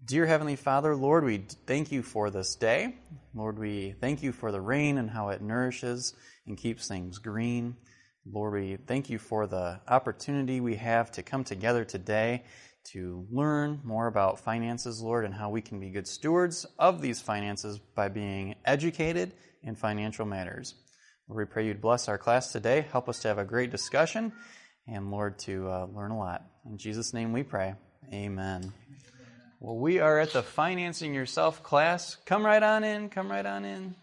Dear Heavenly Father, Lord, we thank you for this day. Lord, we thank you for the rain and how it nourishes and keeps things green. Lord, we thank you for the opportunity we have to come together today to learn more about finances, Lord, and how we can be good stewards of these finances by being educated in financial matters. Lord, we pray you'd bless our class today, help us to have a great discussion, and Lord, to learn a lot. In Jesus' name we pray. Amen. Well, we are at the Financing Yourself class. Come right on in, come right on in.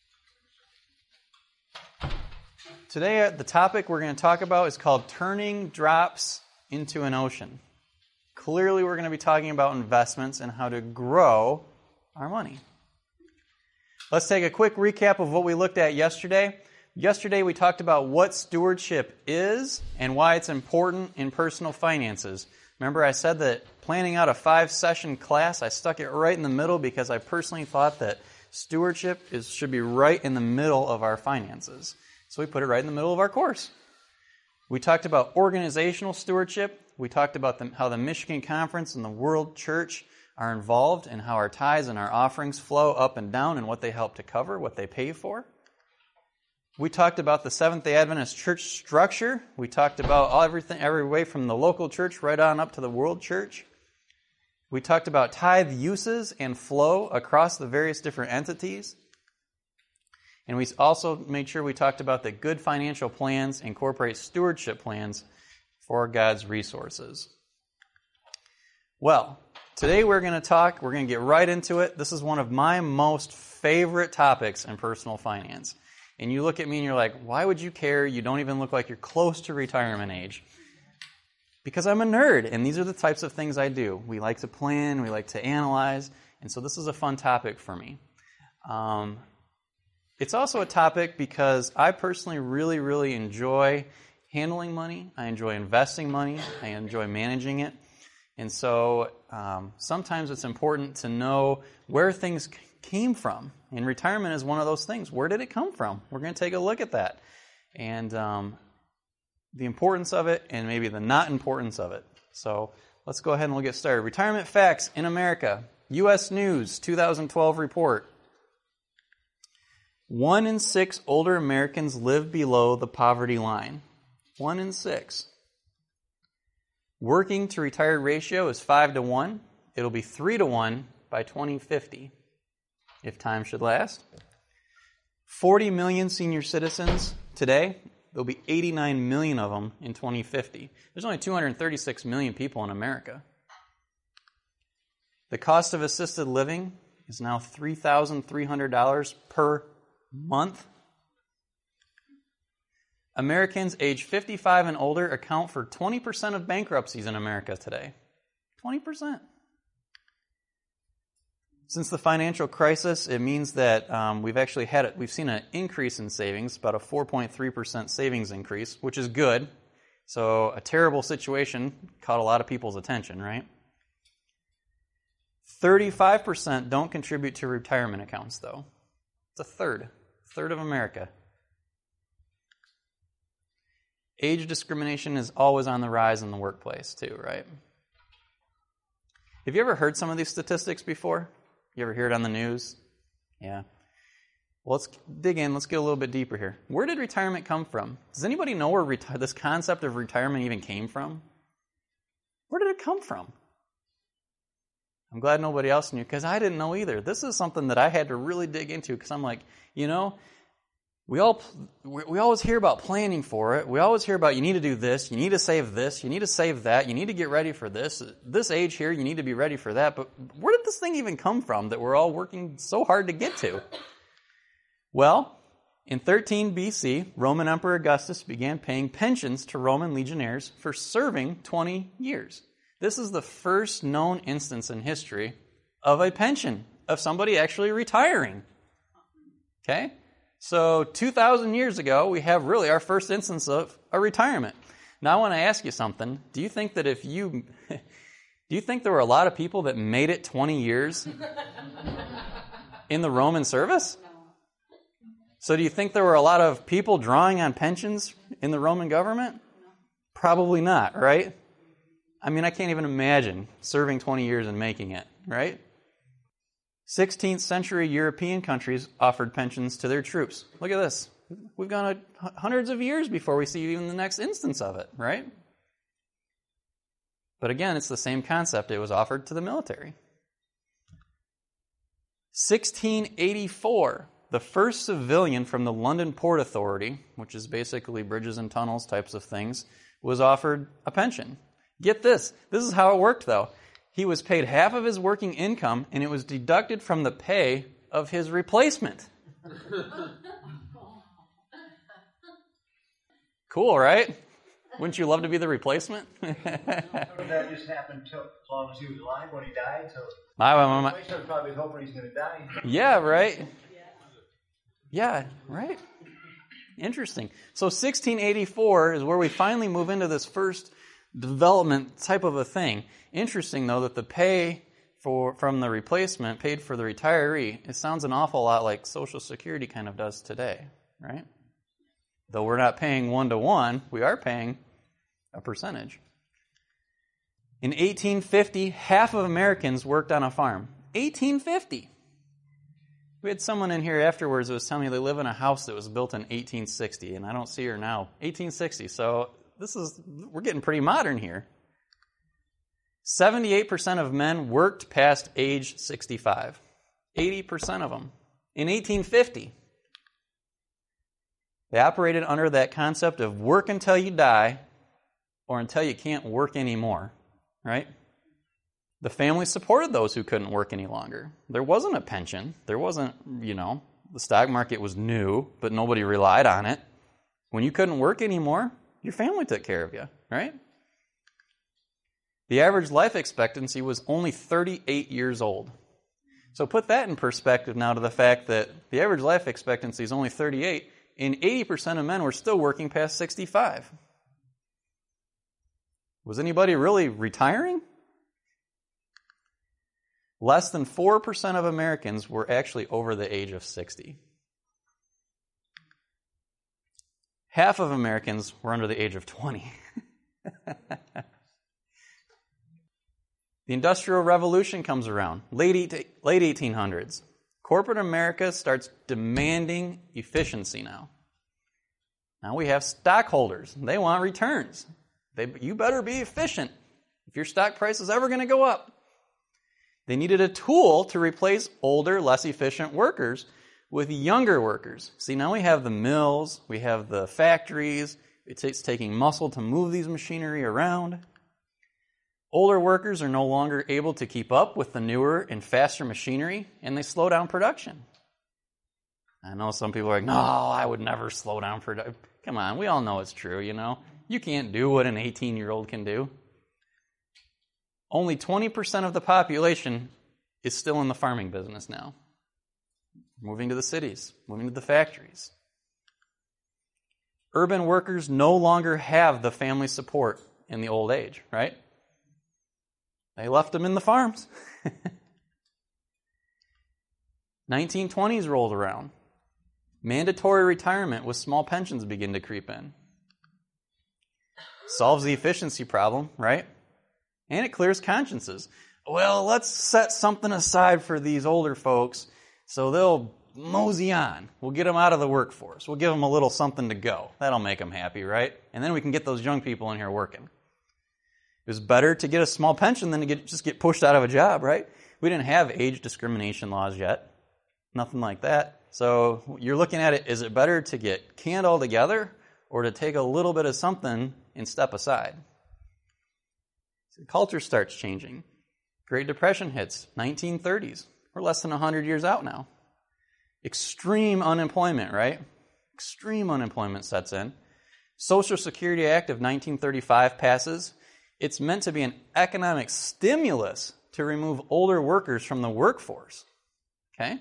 Today, the topic we're going to talk about is called Turning Drops into an Ocean. Clearly, we're going to be talking about investments and how to grow our money. Let's take a quick recap of what we looked at yesterday. Yesterday, we talked about what stewardship is and why it's important in personal finances. Remember, I said that planning out a 5-session class, I stuck it right in the middle because I personally thought that stewardship should be right in the middle of our finances. So we put it right in the middle of our course. We talked about organizational stewardship. We talked about how the Michigan Conference and the World Church are involved and how our tithes and our offerings flow up and down and what they help to cover, what they pay for. We talked about the Seventh-day Adventist church structure. We talked about every way from the local church right on up to the world church. We talked about tithe uses and flow across the various different entities. And we also made sure we talked about that good financial plans incorporate stewardship plans for God's resources. Well, today we're going to get right into it. This is one of my most favorite topics in personal finance. And you look at me and you're like, why would you care? You don't even look like you're close to retirement age. Because I'm a nerd, and these are the types of things I do. We like to plan, we like to analyze, and so this is a fun topic for me. It's also a topic because I personally really, really enjoy handling money. I enjoy investing money. I enjoy managing it. And so sometimes it's important to know where things came from. And retirement is one of those things. Where did it come from? We're going to take a look at that. And the importance of it and maybe the not importance of it. So let's go ahead and we'll get started. Retirement facts in America. U.S. News 2012 report. 1 in 6 older Americans live below the poverty line. 1 in 6. Working to retired ratio is 5-1. It'll be 3-1 by 2050. If time should last. 40 million senior citizens today. There'll be 89 million of them in 2050. There's only 236 million people in America. The cost of assisted living is now $3,300 per month. Americans age 55 and older account for 20% of bankruptcies in America today. 20%. Since the financial crisis, it means that we've seen an increase in savings, about a 4.3% savings increase, which is good. So a terrible situation caught a lot of people's attention, right? 35% don't contribute to retirement accounts, though. It's a third of America. Age discrimination is always on the rise in the workplace, too, right? Have you ever heard some of these statistics before? You ever hear it on the news? Yeah. Well, let's dig in. Let's get a little bit deeper here. Where did retirement come from? Does anybody know where this concept of retirement even came from? Where did it come from? I'm glad nobody else knew, because I didn't know either. This is something that I had to really dig into, because I'm like, we always hear about planning for it. We always hear about you need to do this, you need to save this, you need to save that, you need to get ready for this. This age here, you need to be ready for that. But where did this thing even come from that we're all working so hard to get to? Well, in 13 BC, Roman Emperor Augustus began paying pensions to Roman legionnaires for serving 20 years. This is the first known instance in history of a pension, of somebody actually retiring. Okay? So 2,000 years ago, we have really our first instance of a retirement. Now I want to ask you something. Do you think there were a lot of people that made it 20 years in the Roman service? So do you think there were a lot of people drawing on pensions in the Roman government? Probably not, right? I mean, I can't even imagine serving 20 years and making it. right? 16th century European countries offered pensions to their troops. Look at this. We've gone hundreds of years before we see even the next instance of it, right? But again, it's the same concept. It was offered to the military. 1684, the first civilian from the London Port Authority, which is basically bridges and tunnels types of things, was offered a pension. Get this. This is how it worked, though. He was paid half of his working income, and it was deducted from the pay of his replacement. Cool, right? Wouldn't you love to be the replacement? That just happened as long as he was alive when he died. So my replacement probably hoping he's going to die. Yeah, right? Yeah, right? Interesting. So 1684 is where we finally move into this first development type of a thing. Interesting, though, that the pay from the replacement paid for the retiree, it sounds an awful lot like Social Security kind of does today, right? Though we're not paying 1-to-1, we are paying a percentage. In 1850, half of Americans worked on a farm. 1850! We had someone in here afterwards that was telling me they live in a house that was built in 1860, and I don't see her now. 1860, so we're getting pretty modern here. 78% of men worked past age 65. 80% of them. In 1850. They operated under that concept of work until you die or until you can't work anymore, right? The family supported those who couldn't work any longer. There wasn't a pension. There wasn't, the stock market was new, but nobody relied on it. When you couldn't work anymore, your family took care of you, right? The average life expectancy was only 38 years old. So put that in perspective now to the fact that the average life expectancy is only 38, and 80% of men were still working past 65. Was anybody really retiring? Less than 4% of Americans were actually over the age of 60. Half of Americans were under the age of 20. The Industrial Revolution comes around, late 1800s. Corporate America starts demanding efficiency now. Now we have stockholders. They want returns. You better be efficient if your stock price is ever going to go up. They needed a tool to replace older, less efficient workers with younger workers. See, now we have the mills, we have the factories. It's taking muscle to move these machinery around. Older workers are no longer able to keep up with the newer and faster machinery, and they slow down production. I know some people are like, no, I would never slow down production. Come on, we all know it's true, You can't do what an 18-year-old can do. Only 20% of the population is still in the farming business now. Moving to the cities, moving to the factories. Urban workers no longer have the family support in the old age, right? They left them in the farms. 1920s rolled around. Mandatory retirement with small pensions begin to creep in. Solves the efficiency problem, right? And it clears consciences. Well, let's set something aside for these older folks so they'll mosey on. We'll get them out of the workforce. We'll give them a little something to go. That'll make them happy, right? And then we can get those young people in here working. It was better to get a small pension than to just get pushed out of a job, right? We didn't have age discrimination laws yet. Nothing like that. So you're looking at it, is it better to get canned altogether or to take a little bit of something and step aside? So the culture starts changing. Great Depression hits, 1930s. We're less than 100 years out now. Extreme unemployment, right? Extreme unemployment sets in. Social Security Act of 1935 passes. It's meant to be an economic stimulus to remove older workers from the workforce. Okay?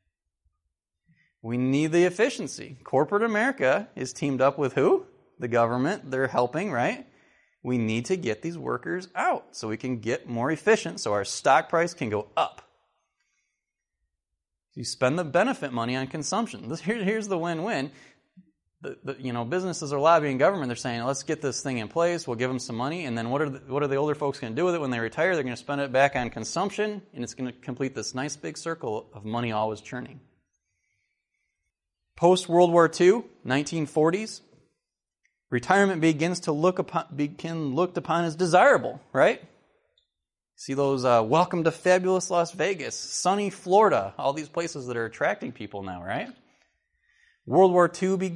We need the efficiency. Corporate America is teamed up with who? The government. They're helping, right? We need to get these workers out so we can get more efficient so our stock price can go up. You spend the benefit money on consumption. Here's the win-win. businesses are lobbying government. They're saying, let's get this thing in place. We'll give them some money. And then what are the older folks going to do with it when they retire? They're going to spend it back on consumption, and it's going to complete this nice big circle of money always churning. Post-World War II, 1940s, retirement begins to looked upon as desirable, right? See those welcome to fabulous Las Vegas, sunny Florida, all these places that are attracting people now, right? World War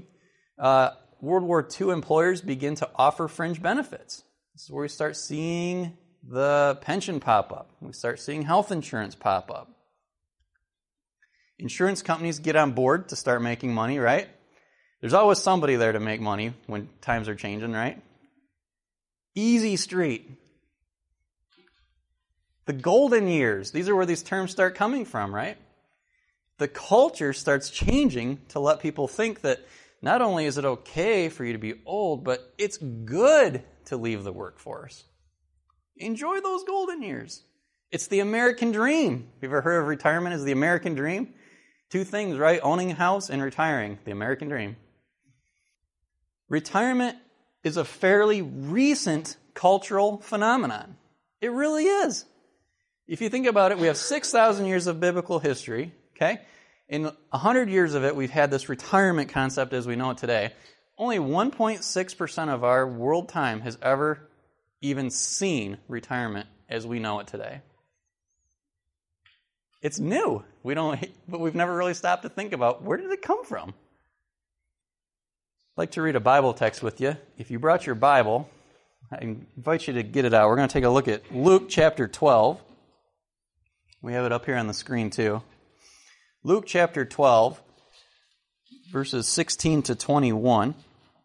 II employers begin to offer fringe benefits. This is where we start seeing the pension pop up. We start seeing health insurance pop up. Insurance companies get on board to start making money, right? There's always somebody there to make money when times are changing, right? Easy Street. The golden years. These are where these terms start coming from, right? The culture starts changing to let people think that not only is it okay for you to be old, but it's good to leave the workforce. Enjoy those golden years. It's the American dream. Have you ever heard of retirement as the American dream? Two things, right? Owning a house and retiring. The American dream. Retirement is a fairly recent cultural phenomenon. It really is. If you think about it, we have 6,000 years of biblical history, okay? In 100 years of it, we've had this retirement concept as we know it today. Only 1.6% of our world time has ever even seen retirement as we know it today. It's new. But we've never really stopped to think about, where did it come from? I'd like to read a Bible text with you. If you brought your Bible, I invite you to get it out. We're going to take a look at Luke chapter 12. We have it up here on the screen too. Luke chapter 12, verses 16 to 21.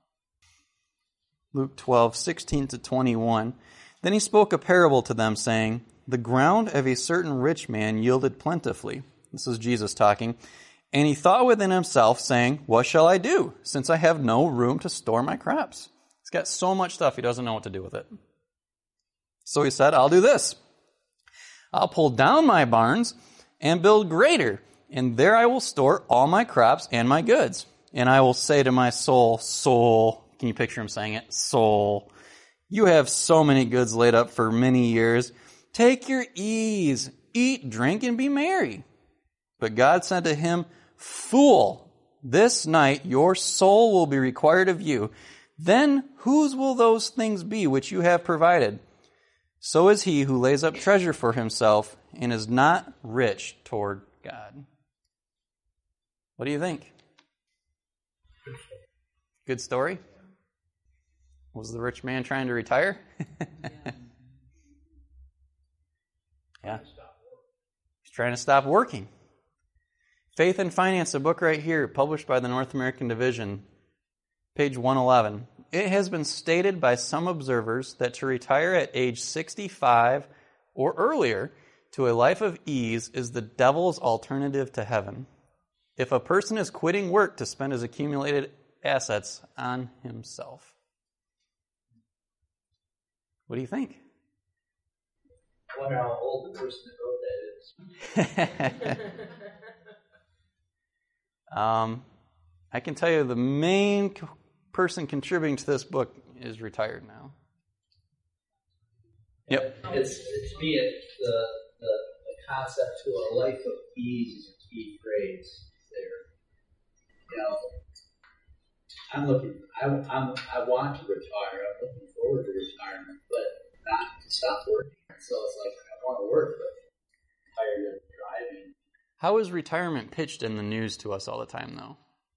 Luke 12, 16 to 21. Then he spoke a parable to them, saying, the ground of a certain rich man yielded plentifully. This is Jesus talking. And he thought within himself, saying, what shall I do, since I have no room to store my crops? He's got so much stuff, he doesn't know what to do with it. So he said, I'll do this. I'll pull down my barns and build greater, and there I will store all my crops and my goods. And I will say to my soul, soul, can you picture him saying it? Soul, you have so many goods laid up for many years. Take your ease, eat, drink, and be merry. But God said to him, fool, this night your soul will be required of you. Then whose will those things be which you have provided? So is he who lays up treasure for himself and is not rich toward God. What do you think? Good story? Was the rich man trying to retire? Yeah. He's trying to stop working. Faith and Finance, a book right here, published by the North American Division, page 111. It has been stated by some observers that to retire at age 65 or earlier to a life of ease is the devil's alternative to heaven. If a person is quitting work to spend his accumulated assets on himself. What do you think? I wonder how old the person that wrote that is. I can tell you the main person contributing to this book is retired now. Yep. It's to me, the concept to a life of ease is a key phrase there. I want to retire. I'm looking forward to retirement, but not to stop working. So it's like, I want to work, but I'm tired of driving. How is retirement pitched in the news to us all the time, though?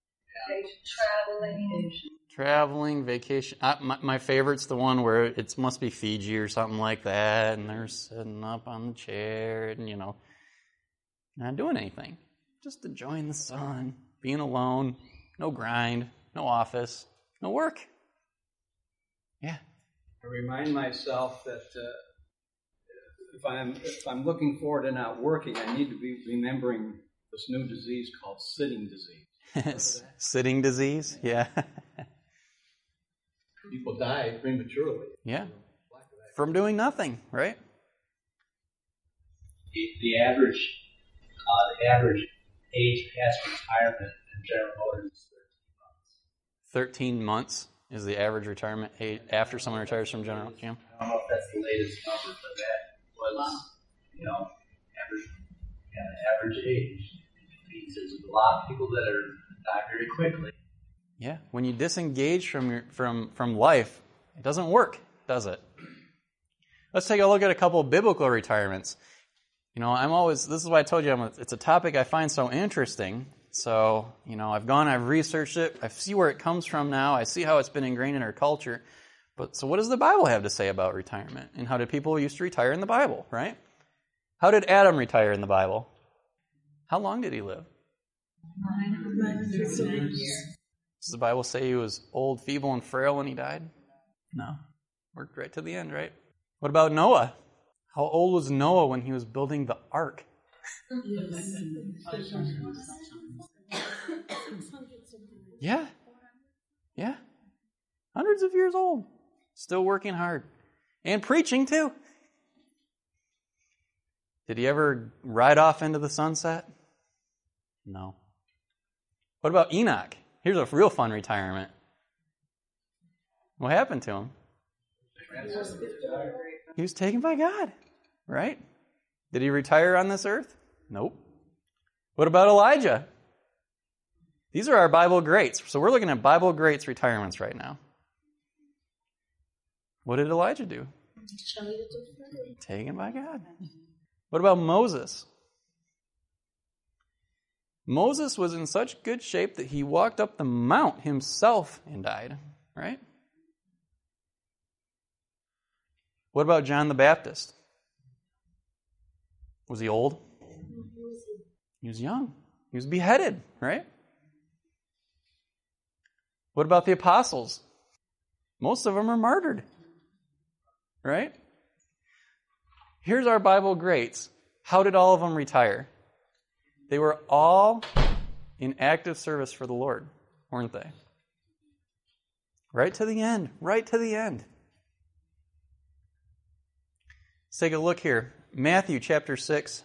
Traveling, vacation. My favorite's the one where it must be Fiji or something like that, and they're sitting up on the chair and, not doing anything. Just enjoying the sun, being alone, no grind, no office, no work. Yeah. I remind myself that if I'm looking forward to not working, I need to be remembering this new disease called sitting disease. Sitting disease? Yeah. People die prematurely. Yeah. From doing nothing, right? The average age past retirement in General Motors is 13 months is the average retirement age after someone retires from General Jam. I don't know if that's the latest number, but that was, average age. Means there's a lot of people that are die very quickly. Yeah, when you disengage from life, it doesn't work, does it? Let's take a look at a couple of biblical retirements. This is why I told you it's a topic I find so interesting. So, I've researched it, I see where it comes from now, I see how it's been ingrained in our culture. So what does the Bible have to say about retirement? And how did people used to retire in the Bible, right? How did Adam retire in the Bible? How long did he live? 900 years. Does the Bible say he was old, feeble, and frail when he died? No. Worked right to the end, right? What about Noah? How old was Noah when he was building the ark? Yeah. Yeah. Hundreds of years old. Still working hard. And preaching, too. Did he ever ride off into the sunset? No. What about Enoch? Here's a real fun retirement. What happened to him? He was taken by God, right? Did he retire on this earth? Nope. What about Elijah? These are our Bible greats. So we're looking at Bible greats retirements right now. What did Elijah do? Taken by God. What about Moses? Moses was in such good shape that he walked up the mount himself and died, right? What about John the Baptist? Was he old? He was young. He was beheaded, right? What about the apostles? Most of them are martyred, right? Here's our Bible greats. How did all of them retire? They were all in active service for the Lord, weren't they? Right to the end. Right to the end. Let's take a look here. Matthew chapter 6,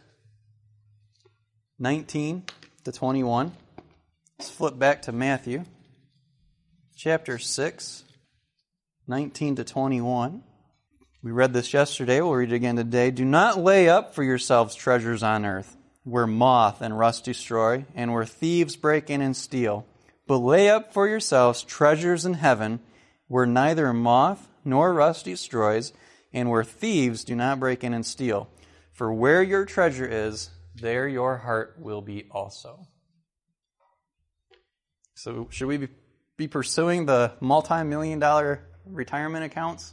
19 to 21. Let's flip back to Matthew chapter 6, 19 to 21. We read this yesterday. We'll read it again today. Do not lay up for yourselves treasures on earth, where moth and rust destroy, and where thieves break in and steal. But lay up for yourselves treasures in heaven, where neither moth nor rust destroys, and where thieves do not break in and steal. For where your treasure is, there your heart will be also. So should we be pursuing the multi-million-dollar retirement accounts?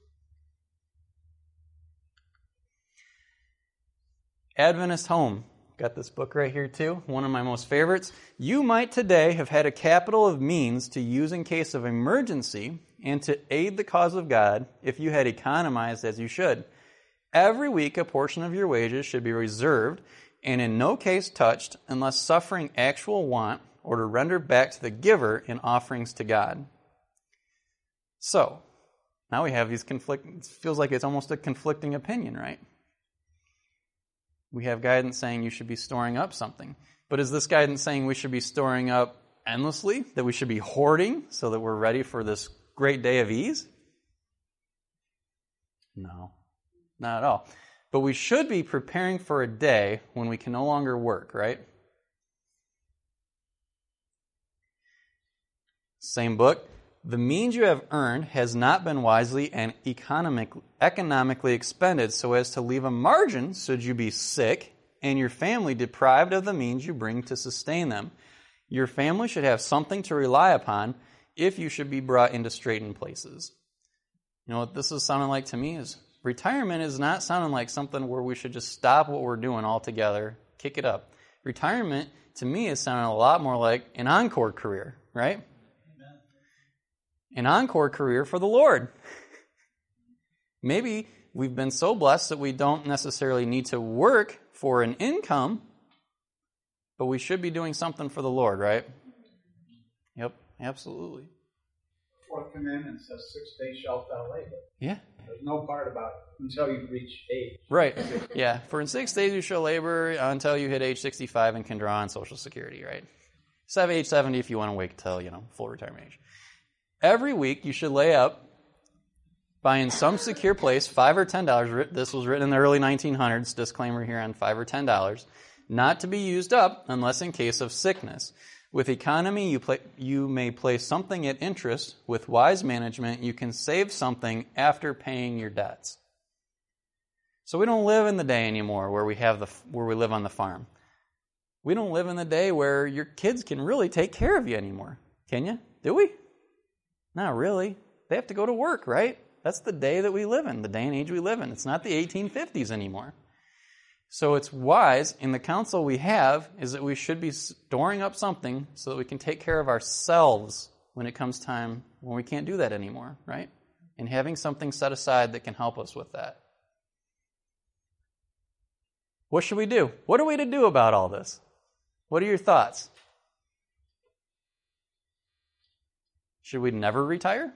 Adventist Home. Got this book right here too, one of my most favorites. You might today have had a capital of means to use in case of emergency and to aid the cause of God if you had economized as you should. Every week a portion of your wages should be reserved and in no case touched unless suffering actual want or to render back to the giver in offerings to God. So, now we have these it feels like it's almost a conflicting opinion, right? We have guidance saying you should be storing up something. But is this guidance saying we should be storing up endlessly? That we should be hoarding so that we're ready for this great day of ease? No, not at all. But we should be preparing for a day when we can no longer work, right? Same book. The means you have earned has not been wisely and economically expended so as to leave a margin should you be sick and your family deprived of the means you bring to sustain them. Your family should have something to rely upon if you should be brought into straitened places. You know what this is sounding like to me is retirement is not sounding like something where we should just stop what we're doing altogether, kick it up. Retirement, to me, is sounding a lot more like an encore career, right? An encore career for the Lord. Maybe we've been so blessed that we don't necessarily need to work for an income, but we should be doing something for the Lord, right? Yep, absolutely. Fourth commandment says 6 days shalt thou labor. Yeah. There's no part about until you reach age. Right, yeah. For in 6 days you shall labor until you hit age 65 and can draw on Social Security, right? So have age 70 if you want to wait till, full retirement age. every week you should lay up buying some secure place, $5 or $10. This was written in the early 1900s, disclaimer here on $5 or $10, not to be used up unless in case of sickness. With economy, you may place something at interest. With wise management, you can save something after paying your debts. So we don't live in the day anymore where we live on the farm. We don't live in the day where your kids can really take care of you anymore. Can you? Do we? Not really. They have to go to work, right? That's the day that we live in, the day and age we live in. It's not the 1850s anymore. So it's wise, in the counsel we have, is that we should be storing up something so that we can take care of ourselves when it comes time when we can't do that anymore, right? And having something set aside that can help us with that. What should we do? What are we to do about all this? What are your thoughts? Should we never retire?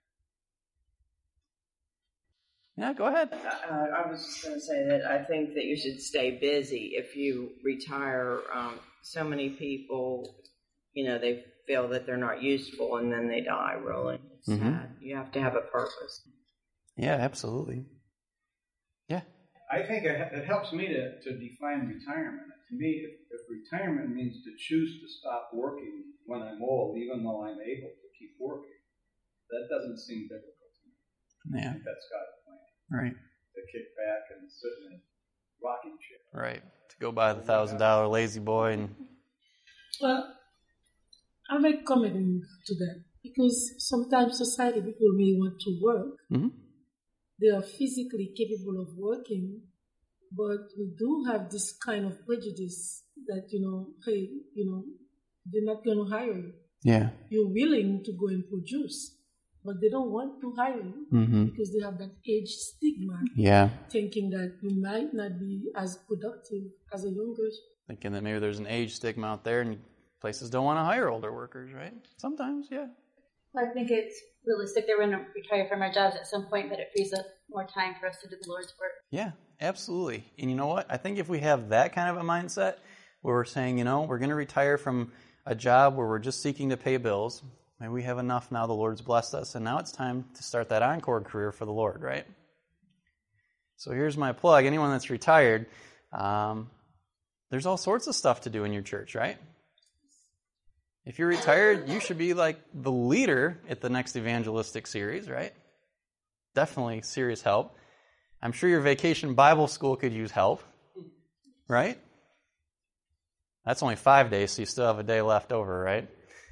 Yeah, go ahead. I was just going to say that I think that you should stay busy. If you retire, so many people, they feel that they're not useful and then they die, really. It's sad. You have to have a purpose. Yeah, absolutely. Yeah. I think it helps me to define retirement. To me, if retirement means to choose to stop working when I'm old, even though I'm able to keep working, that doesn't seem difficult to me. Yeah. I think that's God's plan. Right. To kick back and sit in a rocking chair. Right. To go buy the $1,000 lazy boy and... Well, I make comment to that because sometimes society people may want to work. Mm-hmm. They are physically capable of working, but we do have this kind of prejudice that, hey, they're not going to hire you. Yeah. You're willing to go and produce, but they don't want to hire you because they have that age stigma. Yeah. Thinking that you might not be as productive as a younger. Thinking that maybe there's an age stigma out there and places don't want to hire older workers, right? Sometimes, yeah. Well, I think it's realistic that we're going to retire from our jobs at some point, but it frees up more time for us to do the Lord's work. Yeah, absolutely. And you know what? I think if we have that kind of a mindset where we're saying, we're going to retire from a job where we're just seeking to pay bills, maybe we have enough now, the Lord's blessed us, and now it's time to start that encore career for the Lord, right? So here's my plug. Anyone that's retired, there's all sorts of stuff to do in your church, right? If you're retired, you should be like the leader at the next evangelistic series, right? Definitely serious help. I'm sure your vacation Bible school could use help, right? That's only 5 days, so you still have a day left over, right?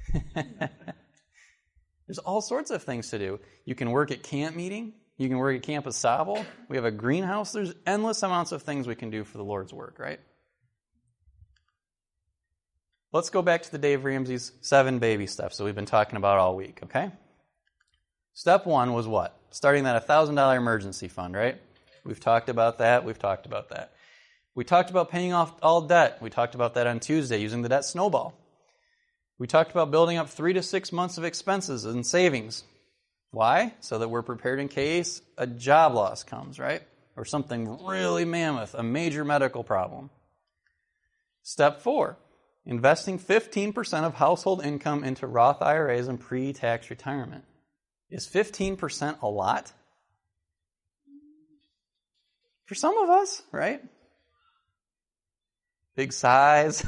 There's all sorts of things to do. You can work at camp meeting. You can work at Camp Asable. We have a greenhouse. There's endless amounts of things we can do for the Lord's work, right? Let's go back to the Dave Ramsey's 7 baby steps that we've been talking about all week, okay? Step 1 was what? Starting that $1,000 emergency fund, right? We've talked about that. We talked about paying off all debt. We talked about that on Tuesday, using the debt snowball. We talked about building up 3 to 6 months of expenses and savings. Why? So that we're prepared in case a job loss comes, right? Or something really mammoth, a major medical problem. Step 4. Investing 15% of household income into Roth IRAs and pre-tax retirement. Is 15% a lot? For some of us, right? Big size.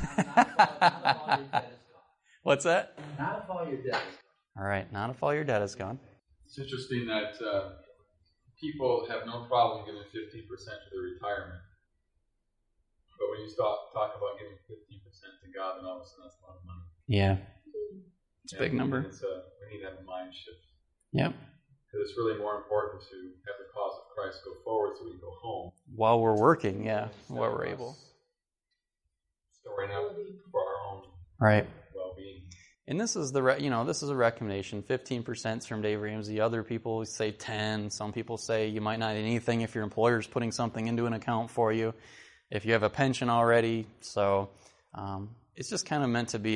What's that? Not if all your debt is gone. All right, not if all your debt is gone. It's interesting that people have no problem giving 15% to their retirement. But when you talk about giving 15% to God, then all of a sudden that's a lot of money. Yeah. It's a big number. We need to have a mind shift. Yep. Because it's really more important to have the cause of Christ go forward so we can go home. While we're working, yeah, while we're able. Storing up for our own well-being. And this is this is a recommendation. 15% from Dave Ramsey. Other people say 10. Some people say you might not need anything if your employer's putting something into an account for you. If you have a pension already, so it's just kind of meant to be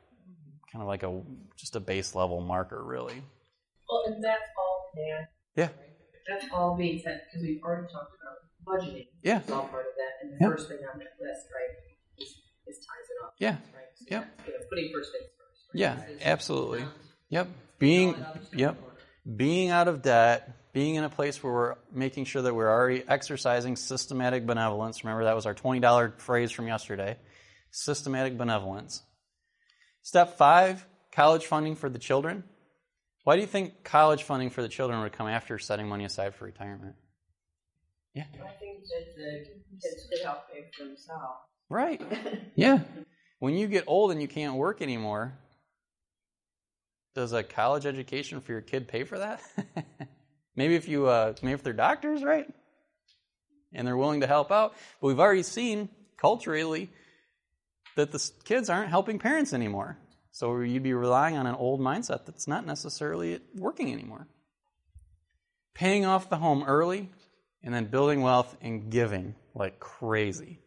just a base level marker, really. Well, and that's all, Dan. Yeah. That's all being said, because we've already talked about budgeting. Yeah. It's all part of that, and the first thing on that list, right, is ties it up. Yeah. Right? So Yep. that's, putting first things first. Right? Yeah, absolutely. Yep. Being out of debt, being in a place where we're making sure that we're already exercising systematic benevolence. Remember, that was our $20 phrase from yesterday. Systematic benevolence. Step 5, college funding for the children. Why do you think college funding for the children would come after setting money aside for retirement? Yeah. I think that the kids could help pay for themselves. Right. Yeah. When you get old and you can't work anymore, does a college education for your kid pay for that? maybe if they're doctors, right? And they're willing to help out. But we've already seen culturally that the kids aren't helping parents anymore. So you'd be relying on an old mindset that's not necessarily working anymore. Paying off the home early and then building wealth and giving like crazy.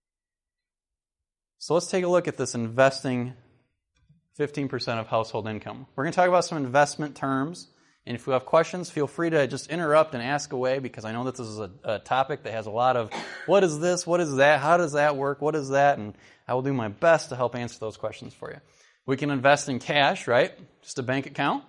So let's take a look at this investing 15% of household income. We're going to talk about some investment terms. And if you have questions, feel free to just interrupt and ask away, because I know that this is a topic that has a lot of, what is this, what is that, how does that work, what is that? And I will do my best to help answer those questions for you. We can invest in cash, right? Just a bank account.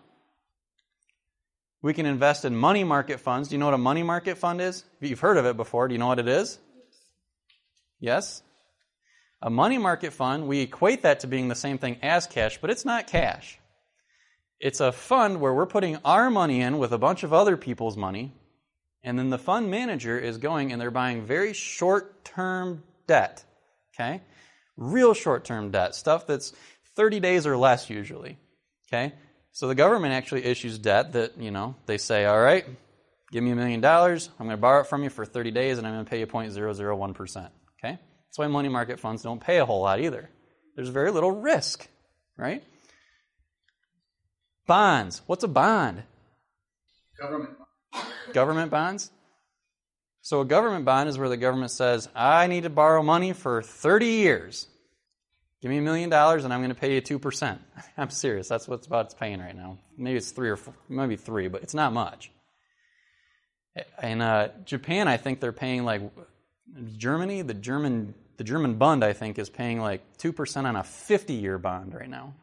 We can invest in money market funds. Do you know what a money market fund is? If you've heard of it before, do you know what it is? Yes? A money market fund, we equate that to being the same thing as cash, but it's not cash. It's a fund where we're putting our money in with a bunch of other people's money, and then the fund manager is going and they're buying very short-term debt, okay? Real short-term debt, stuff that's 30 days or less usually, okay? So the government actually issues debt that, they say, all right, give me $1 million, I'm going to borrow it from you for 30 days, and I'm going to pay you 0.001%, okay? That's why money market funds don't pay a whole lot either. There's very little risk, right? Bonds. What's a bond? Government bonds? So a government bond is where the government says, I need to borrow money for 30 years. Give me $1 million and I'm going to pay you 2%. I'm serious. That's what's about it's paying right now. Maybe it's 3 or 4, maybe 3, but it's not much. In Japan, I think they're paying like Germany, the German Bund, I think, is paying like 2% on a 50-year bond right now.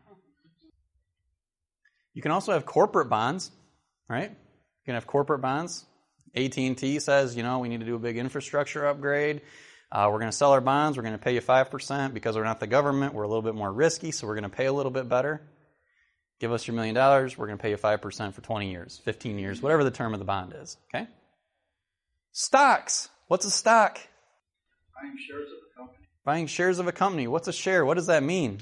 You can also have corporate bonds, right? You can have corporate bonds. AT&T says, we need to do a big infrastructure upgrade. We're going to sell our bonds. We're going to pay you 5% because we're not the government. We're a little bit more risky, so we're going to pay a little bit better. Give us your $1 million. We're going to pay you 5% for 20 years, 15 years, whatever the term of the bond is, okay? Stocks. What's a stock? Buying shares of a company. Buying shares of a company. What's a share? What does that mean?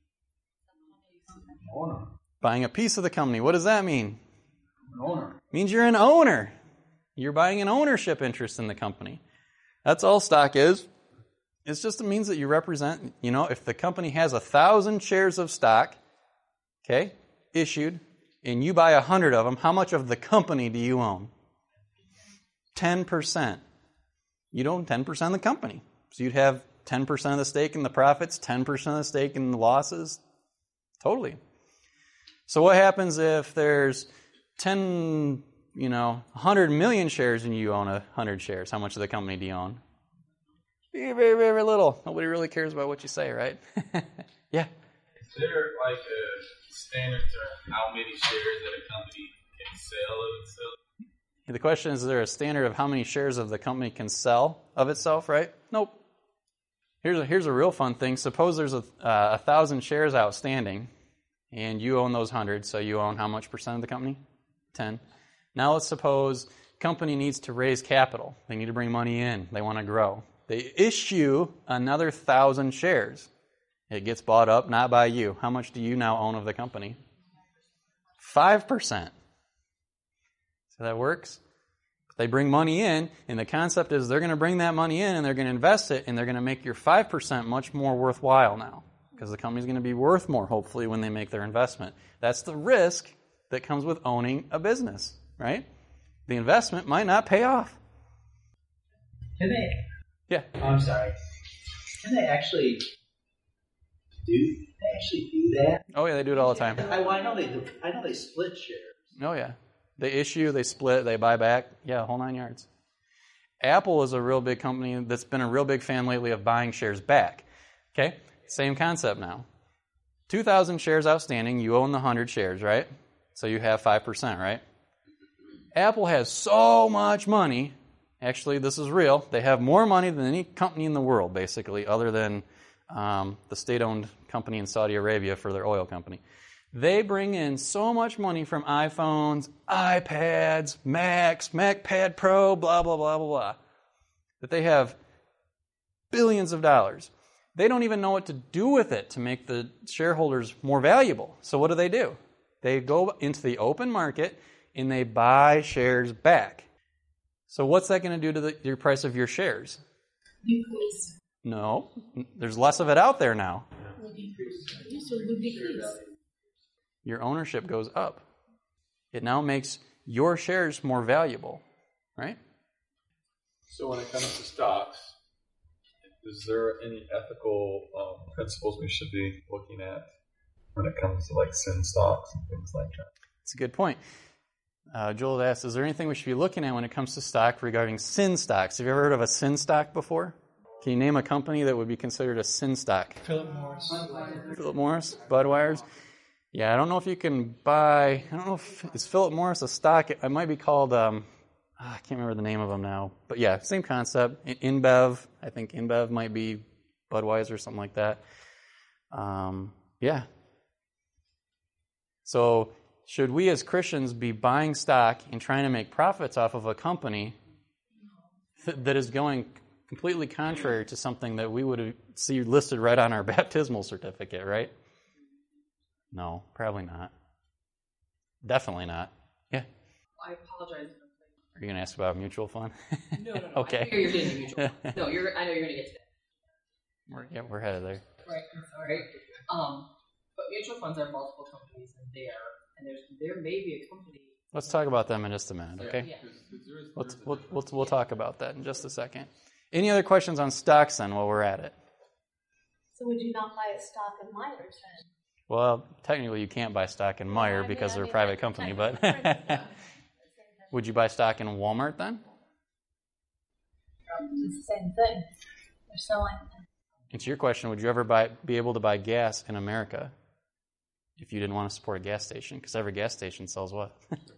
Owner. Buying a piece of the company. What does that mean? An owner. Means you're an owner. You're buying an ownership interest in the company. That's all stock is. It just means that you represent, if the company has 1,000 shares of stock, okay, issued, and you buy 100 of them, how much of the company do you own? 10%. You'd own 10% of the company. So you'd have 10% of the stake in the profits, 10% of the stake in the losses. Totally. So what happens if there's 100 million shares and you own 100 shares? How much of the company do you own? Very, very, very little. Nobody really cares about what you say, right? Yeah. Is there like a standard term how many shares that a company can sell of itself? The question is there a standard of how many shares of the company can sell of itself, right? Nope. Here's a real fun thing. Suppose there's 1,000 shares outstanding, and you own those 100, so you own how much percent of the company? 10. Now let's suppose company needs to raise capital. They need to bring money in. They want to grow. They issue another 1,000 shares. It gets bought up, not by you. How much do you now own of the company? 5%. So that works. They bring money in, and the concept is they're going to bring that money in, and they're going to invest it, and they're going to make your 5% much more worthwhile now, because the company's going to be worth more, hopefully, when they make their investment. That's the risk that comes with owning a business, right? The investment might not pay off. Can they? Yeah. Oh, I'm sorry. Can they actually do that? Oh, yeah, they do it all the time. I know they do. I know they split shares. Oh, yeah. They issue, they split, they buy back. Yeah, whole 9 yards. Apple is a real big company that's been a real big fan lately of buying shares back. Okay? Same concept now. 2,000 shares outstanding. You own the 100 shares, right? So you have 5%, right? Apple has so much money. Actually, this is real. They have more money than any company in the world, basically, other than the state-owned company in Saudi Arabia for their oil company. They bring in so much money from iPhones, iPads, Macs, MacPad Pro, blah, blah, blah, blah, blah, that they have billions of dollars. They don't even know what to do with it to make the shareholders more valuable. So what do? They go into the open market and they buy shares back. So what's that going to do to your price of your shares? Decrease. No, there's less of it out there now. Yes, it will decrease. Your ownership goes up. It now makes your shares more valuable, right? So when it comes to stocks, is there any ethical principles we should be looking at when it comes to like sin stocks and things like that? That's a good point. Joel asked, is there anything we should be looking at when it comes to stock regarding sin stocks? Have you ever heard of a sin stock before? Can you name a company that would be considered a sin stock? Philip Morris. Philip Morris? Budweiser's? Yeah, I don't know if you can buy, I don't know if, is Philip Morris a stock? It might be called, I can't remember the name of them now. But yeah, same concept. InBev, I think InBev might be Budweiser or something like that. Yeah. So should we as Christians be buying stock and trying to make profits off of a company that is going completely contrary to something that we would see listed right on our baptismal certificate, right? No, probably not. Definitely not. Yeah. I apologize. Are you going to ask about a mutual fund? No. Okay. I figure you're getting a mutual fund. No, I know you're going to get to that. We're headed there. Right. I'm sorry. But mutual funds are multiple companies, and there may be a company. Let's talk about them in just a minute, okay? Yeah. We'll talk about that in just a second. Any other questions on stocks then while we're at it? So would you not buy a stock in Myers then? Well, technically you can't buy stock in Meijer because they're a private company, but would you buy stock in Walmart then? It's the same thing. They're selling. And to your question, would you ever be able to buy gas in America if you didn't want to support a gas station? Because every gas station sells what?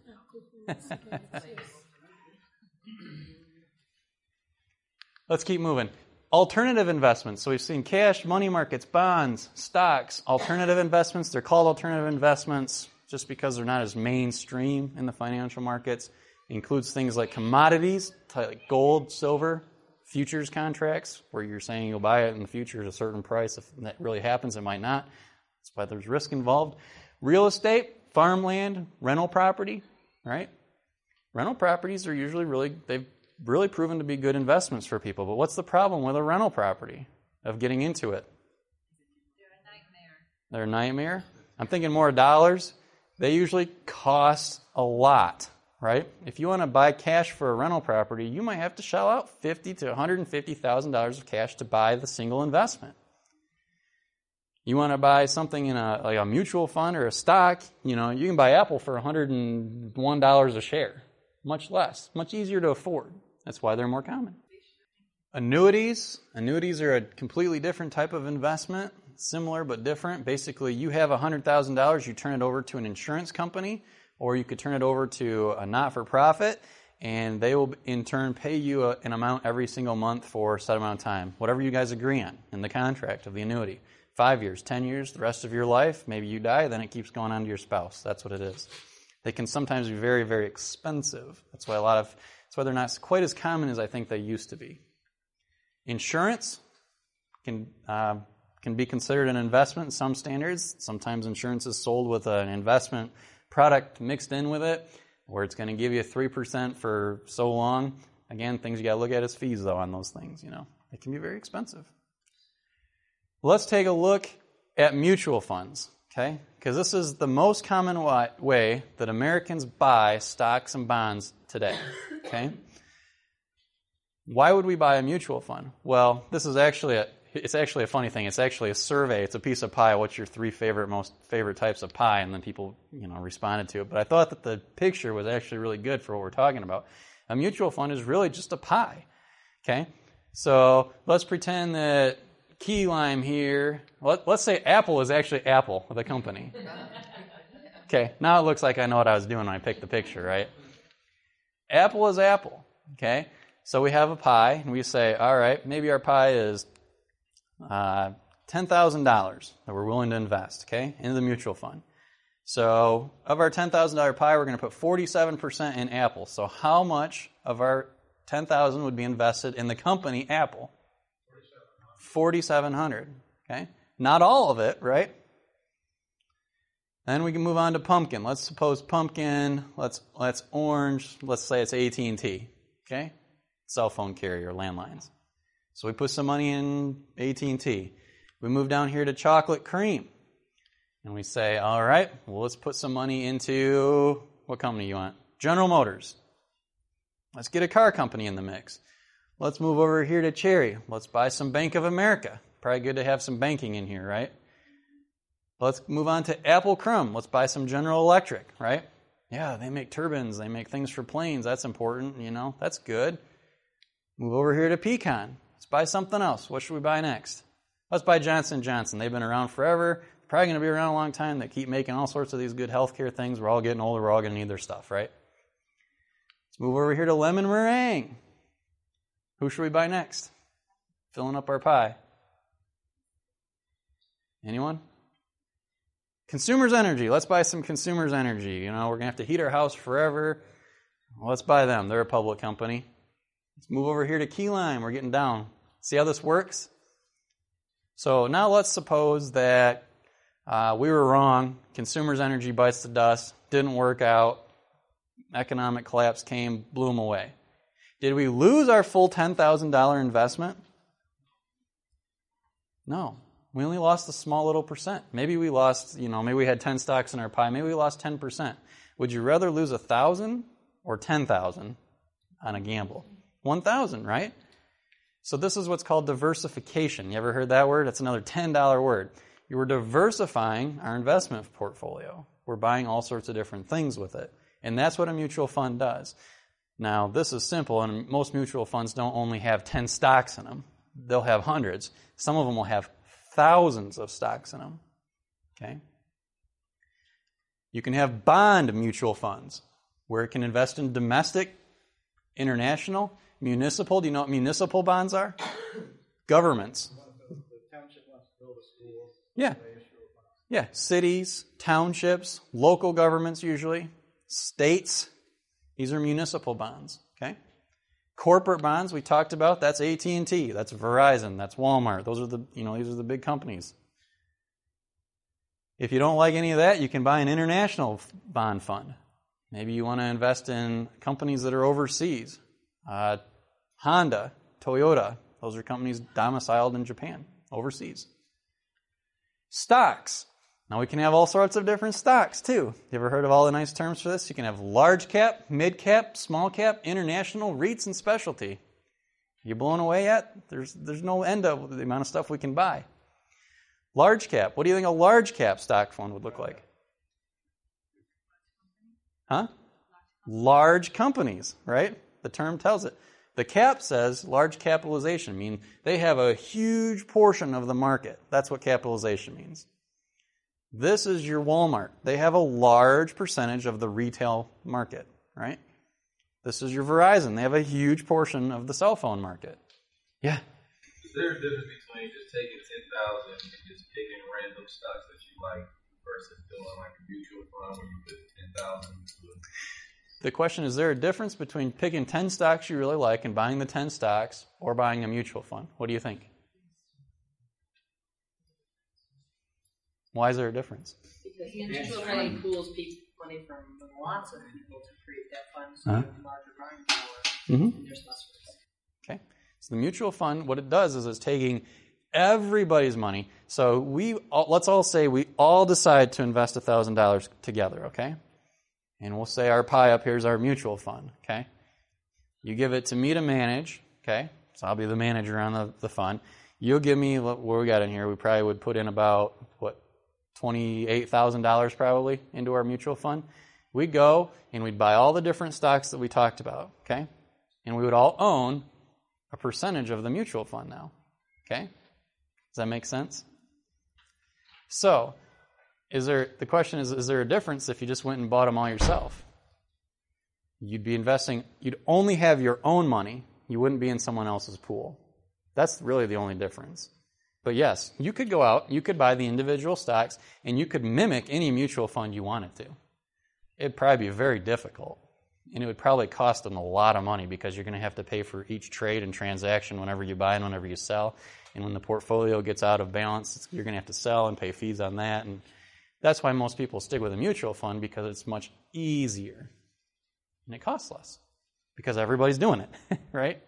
Let's keep moving. Alternative investments. So we've seen cash, money markets, bonds, stocks, alternative investments. They're called alternative investments just because they're not as mainstream in the financial markets. It includes things like commodities, like gold, silver, futures contracts, where you're saying you'll buy it in the future at a certain price. If that really happens, it might not. That's why there's risk involved. Real estate, farmland, rental property, right? Rental properties are usually they've really proven to be good investments for people. But what's the problem with a rental property of getting into it? They're a nightmare. I'm thinking more dollars. They usually cost a lot, right? If you want to buy cash for a rental property, you might have to shell out $50,000 to $150,000 of cash to buy the single investment. You want to buy something in a mutual fund or a stock, you can buy Apple for $101 a share. Much less, much easier to afford. That's why they're more common. Annuities. Annuities are a completely different type of investment, similar but different. Basically, you have $100,000, you turn it over to an insurance company, or you could turn it over to a not-for-profit, and they will in turn pay you an amount every single month for a set amount of time, whatever you guys agree on in the contract of the annuity. 5 years, 10 years, the rest of your life. Maybe you die, then it keeps going on to your spouse. That's what it is. They can sometimes be very, very expensive. That's why they're not quite as common as I think they used to be. Insurance can be considered an investment in some standards. Sometimes insurance is sold with an investment product mixed in with it, where it's going to give you 3% for so long. Again, things you got to look at is fees, though, on those things. It can be very expensive. Let's take a look at mutual funds. Okay? Because this is the most common way that Americans buy stocks and bonds today. Okay? Why would we buy a mutual fund? Well, this is actually a funny thing. It's actually a survey. It's a piece of pie. What's your three most favorite types of pie? And then people, responded to it. But I thought that the picture was actually really good for what we're talking about. A mutual fund is really just a pie. Okay? So let's pretend that Key Lime here. Let's say Apple is actually Apple, the company. Okay, now it looks like I know what I was doing when I picked the picture, right? Apple is Apple, okay? So we have a pie, and we say, all right, maybe our pie is $10,000 that we're willing to invest, okay, into the mutual fund. So of our $10,000 pie, we're going to put 47% in Apple. So how much of our $10,000 would be invested in the company Apple? $4,700, okay? Not all of it, right? Then we can move on to pumpkin. Let's suppose pumpkin, let's orange, let's say it's AT&T, okay? Cell phone carrier, landlines. So we put some money in AT&T. We move down here to chocolate cream. And we say, all right, well, let's put some money into, what company you want? General Motors. Let's get a car company in the mix. Let's move over here to cherry. Let's buy some Bank of America. Probably good to have some banking in here, right? Let's move on to Apple Crumb. Let's buy some General Electric, right? Yeah, they make turbines. They make things for planes. That's important, That's good. Move over here to pecan. Let's buy something else. What should we buy next? Let's buy Johnson & Johnson. They've been around forever. Probably going to be around a long time. They keep making all sorts of these good healthcare things. We're all getting older. We're all going to need their stuff, right? Let's move over here to lemon meringue. Who should we buy next? Filling up our pie. Anyone? Consumers Energy. Let's buy some Consumers Energy. We're going to have to heat our house forever. Well, let's buy them. They're a public company. Let's move over here to Key Lime. We're getting down. See how this works? So now let's suppose that we were wrong. Consumers Energy bites the dust. Didn't work out. Economic collapse came, blew them away. Did we lose our full $10,000 investment? No. We only lost a small little percent. Maybe we lost, maybe we had 10 stocks in our pie. Maybe we lost 10%. Would you rather lose 1,000 or 10,000 on a gamble? 1,000, right? So this is what's called diversification. You ever heard that word? It's another $10 word. You were diversifying our investment portfolio. We're buying all sorts of different things with it. And that's what a mutual fund does. Now, this is simple, and most mutual funds don't only have 10 stocks in them. They'll have hundreds. Some of them will have thousands of stocks in them. Okay? You can have bond mutual funds, where it can invest in domestic, international, municipal. Do you know what municipal bonds are? Governments. The township wants to build a school. Yeah. Yeah. Cities, townships, local governments usually, states. These are municipal bonds. Okay? Corporate bonds we talked about, that's AT&T, that's Verizon, that's Walmart. Those are these are the big companies. If you don't like any of that, you can buy an international bond fund. Maybe you want to invest in companies that are overseas. Honda, Toyota, those are companies domiciled in Japan, overseas. Stocks. Now we can have all sorts of different stocks too. You ever heard of all the nice terms for this? You can have large cap, mid cap, small cap, international, REITs, and specialty. You blown away yet? There's no end of the amount of stuff we can buy. Large cap. What do you think a large cap stock fund would look like? Huh? Large companies, right? The term tells it. The cap says large capitalization, meaning they have a huge portion of the market. That's what capitalization means. This is your Walmart. They have a large percentage of the retail market, right? This is your Verizon. They have a huge portion of the cell phone market. Yeah. Is there a difference between just taking 10,000 and just picking random stocks that you like versus doing like a mutual fund where you put 10,000 into it? The question is there a difference between picking 10 stocks you really like and buying the 10 stocks or buying a mutual fund? What do you think? Why is there a difference? Because the mutual fund pools money from lots of people to create that fund, so you have larger buying power, and there's less risk. Okay. So the mutual fund, what it does is it's taking everybody's money. So let's all say we all decide to invest $1,000 together, okay? And we'll say our pie up here is our mutual fund, okay? You give it to me to manage, okay? So I'll be the manager on the fund. You'll give me what we got in here. We probably would put in about, $28,000 probably into our mutual fund. We'd go and we'd buy all the different stocks that we talked about, okay? And we would all own a percentage of the mutual fund now, okay? Does that make sense? So, the question is there a difference if you just went and bought them all yourself? You'd be investing, you'd only have your own money. You wouldn't be in someone else's pool. That's really the only difference. But yes, you could go out, you could buy the individual stocks, and you could mimic any mutual fund you wanted to. It'd probably be very difficult. And it would probably cost them a lot of money because you're going to have to pay for each trade and transaction whenever you buy and whenever you sell. And when the portfolio gets out of balance, you're going to have to sell and pay fees on that. And that's why most people stick with a mutual fund, because it's much easier. And it costs less because everybody's doing it, right?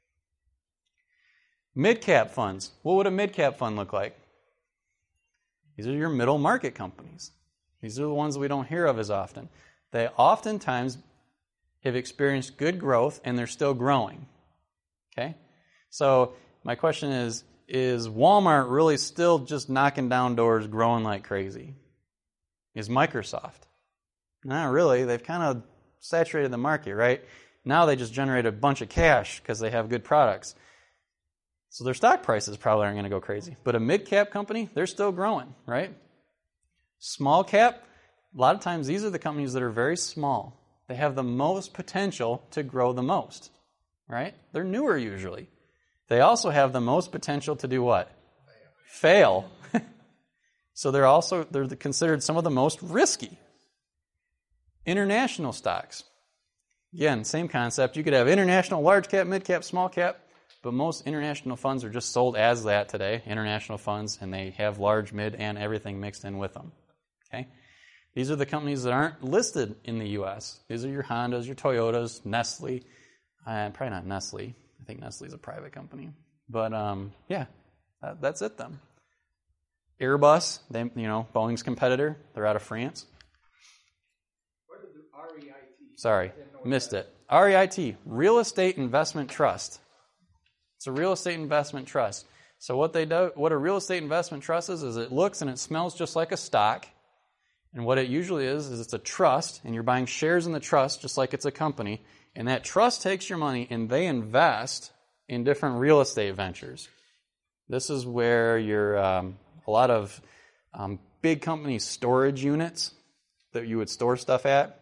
Mid-cap funds. What would a mid-cap fund look like? These are your middle market companies. These are the ones we don't hear of as often. They oftentimes have experienced good growth and they're still growing. Okay? So my question is Walmart really still just knocking down doors, growing like crazy? Is Microsoft? Not really. They've kind of saturated the market, right? Now they just generate a bunch of cash because they have good products. So their stock prices probably aren't going to go crazy. But a mid-cap company, they're still growing, right? Small cap, a lot of times these are the companies that are very small. They have the most potential to grow the most, right? They're newer usually. They also have the most potential to do what? Fail. So they're considered some of the most risky. International stocks. Again, same concept. You could have international, large cap, mid cap, small cap, but most international funds are just sold as that today, international funds, and they have large, mid, and everything mixed in with them. Okay? These are the companies that aren't listed in the U.S. These are your Hondas, your Toyotas, Nestle. Probably not Nestle. I think Nestle's a private company. But, yeah, that's it then. Airbus, Boeing's competitor, they're out of France. What is the REIT? Sorry, missed it. REIT, Real Estate Investment Trust. It's a real estate investment trust. So what a real estate investment trust is it looks and it smells just like a stock. And what it usually is it's a trust, and you're buying shares in the trust just like it's a company. And that trust takes your money and they invest in different real estate ventures. This is where a lot of big company storage units that you would store stuff at.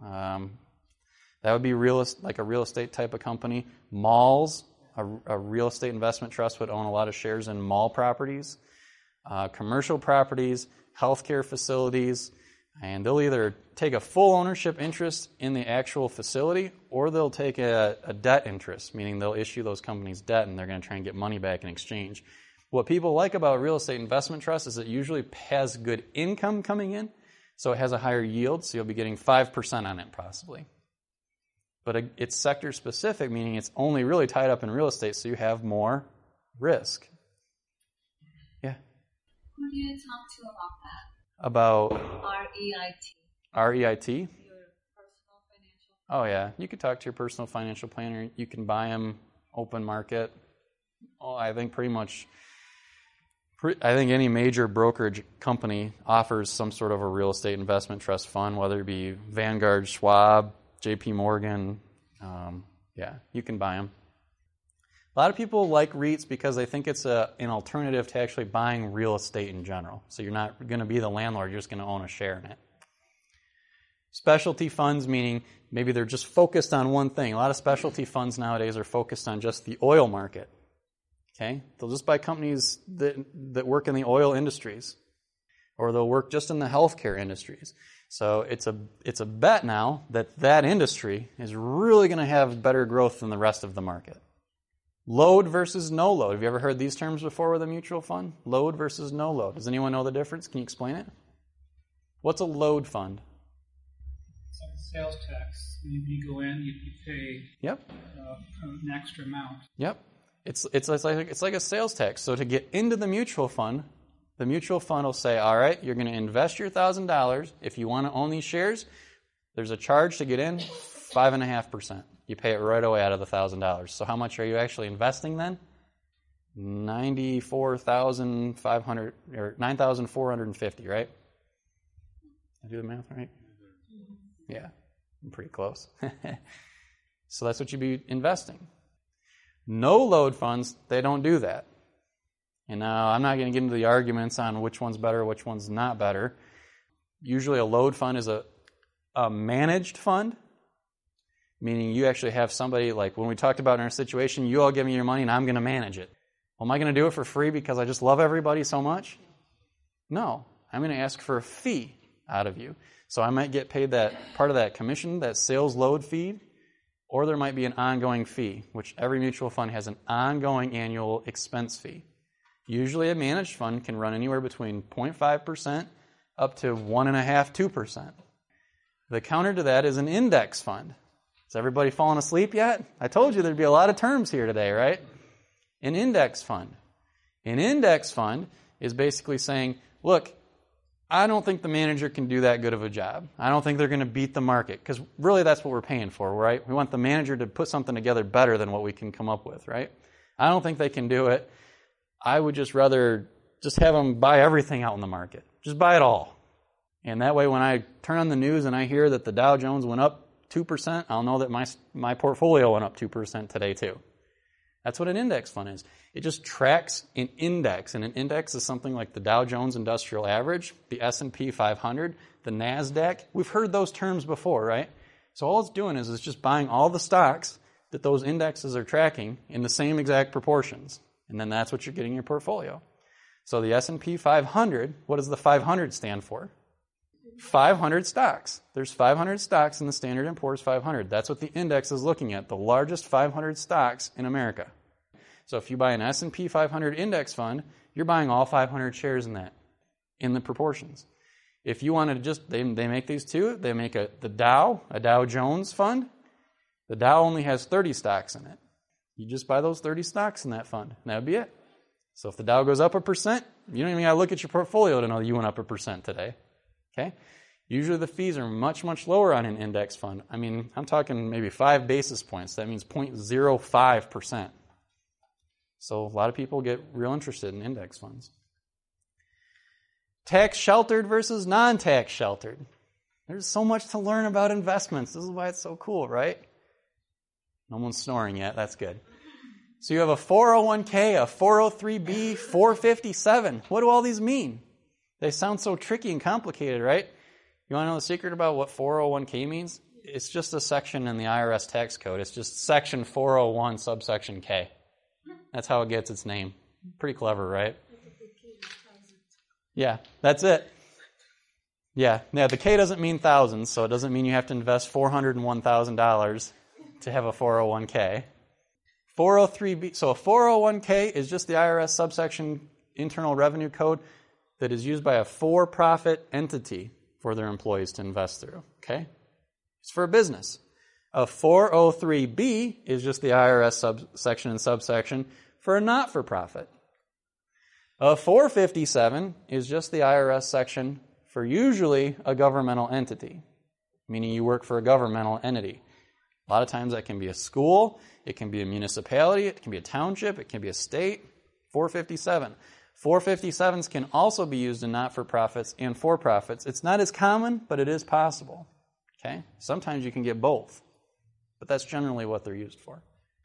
That would be like a real estate type of company. Malls, a real estate investment trust would own a lot of shares in mall properties. Commercial properties, healthcare facilities, and they'll either take a full ownership interest in the actual facility or they'll take a debt interest, meaning they'll issue those companies debt and they're going to try and get money back in exchange. What people like about real estate investment trust is it usually has good income coming in, so it has a higher yield, so you'll be getting 5% on it possibly. But it's sector specific, meaning it's only really tied up in real estate, so you have more risk. Yeah? Who do you talk to about that? About REIT. REIT? Your personal financial. Oh yeah, you could talk to your personal financial planner. You can buy them open market. I think any major brokerage company offers some sort of a real estate investment trust fund, whether it be Vanguard, Schwab, JP Morgan. You can buy them. A lot of people like REITs because they think it's an alternative to actually buying real estate in general. So you're not going to be the landlord, you're just going to own a share in it. Specialty funds, meaning maybe they're just focused on one thing. A lot of specialty funds nowadays are focused on just the oil market. Okay? They'll just buy companies that work in the oil industries. Or they'll work just in the healthcare industries. So it's a bet now that industry is really going to have better growth than the rest of the market. Load versus no load. Have you ever heard these terms before with a mutual fund? Load versus no load. Does anyone know the difference? Can you explain it? What's a load fund? It's like sales tax. You go in, you pay Yep. An extra amount. Yep. It's like a sales tax. So to get into the mutual fund will say, all right, you're going to invest your $1,000. If you want to own these shares, there's a charge to get in, 5.5%. You pay it right away out of the $1,000. So how much are you actually investing then? $94,500 or $9,450, right? Did I do the math right? Yeah, I'm pretty close. So that's what you'd be investing. No load funds, they don't do that. And now I'm not going to get into the arguments on which one's better, which one's not better. Usually a load fund is a managed fund, meaning you actually have somebody, like when we talked about in our situation, you all give me your money and I'm going to manage it. Well, am I going to do it for free because I just love everybody so much? No. I'm going to ask for a fee out of you. So I might get paid that part of that commission, that sales load fee, or there might be an ongoing fee, which every mutual fund has an ongoing annual expense fee. Usually a managed fund can run anywhere between 0.5% up to 1.5%, 2%. The counter to that is an index fund. Is everybody falling asleep yet? I told you there'd be a lot of terms here today, right? An index fund. An index fund is basically saying, look, I don't think the manager can do that good of a job. I don't think they're going to beat the market, because really that's what we're paying for, right? We want the manager to put something together better than what we can come up with, right? I don't think they can do it. I would just rather just have them buy everything out in the market. Just buy it all. And that way when I turn on the news and I hear that the Dow Jones went up 2%, I'll know that my portfolio went up 2% today too. That's what an index fund is. It just tracks an index, and an index is something like the Dow Jones Industrial Average, the S&P 500, the NASDAQ. We've heard those terms before, right? So all it's doing is it's just buying all the stocks that those indexes are tracking in the same exact proportions. And then that's what you're getting in your portfolio. So the S&P 500, what does the 500 stand for? 500 stocks. There's 500 stocks in the Standard & Poor's 500. That's what the index is looking at, the largest 500 stocks in America. So if you buy an S&P 500 index fund, you're buying all 500 shares in that, in the proportions. If you wanted to just, they make these two. They make a Dow Jones fund. The Dow only has 30 stocks in it. You just buy those 30 stocks in that fund, and that would be it. So if the Dow goes up 1%, you don't even got to look at your portfolio to know you went up 1% today. Okay? Usually the fees are much, much lower on an index fund. I mean, I'm talking maybe 5 basis points. That means 0.05%. So a lot of people get real interested in index funds. Tax sheltered versus non-tax sheltered. There's so much to learn about investments. This is why it's so cool, right? No one's snoring yet. That's good. So you have a 401k, a 403b, 457. What do all these mean? They sound so tricky and complicated, right? You want to know the secret about what 401k means? It's just a section in the IRS tax code. It's just section 401 subsection K. That's how it gets its name. Pretty clever, right? Yeah, that's it. Yeah, the K doesn't mean thousands, so it doesn't mean you have to invest $401,000 to have a 401k. 403b, so a 401k is just the IRS subsection Internal Revenue Code that is used by a for-profit entity for their employees to invest through, okay? It's for a business. A 403b is just the IRS subsection and subsection for a not-for-profit. A 457 is just the IRS section for usually a governmental entity, meaning you work for a governmental entity. A lot of times that can be a school, it can be a municipality, it can be a township, it can be a state. 457. 457s can also be used in not-for-profits and for-profits. It's not as common, but it is possible. Okay? Sometimes you can get both, but that's generally what they're used for.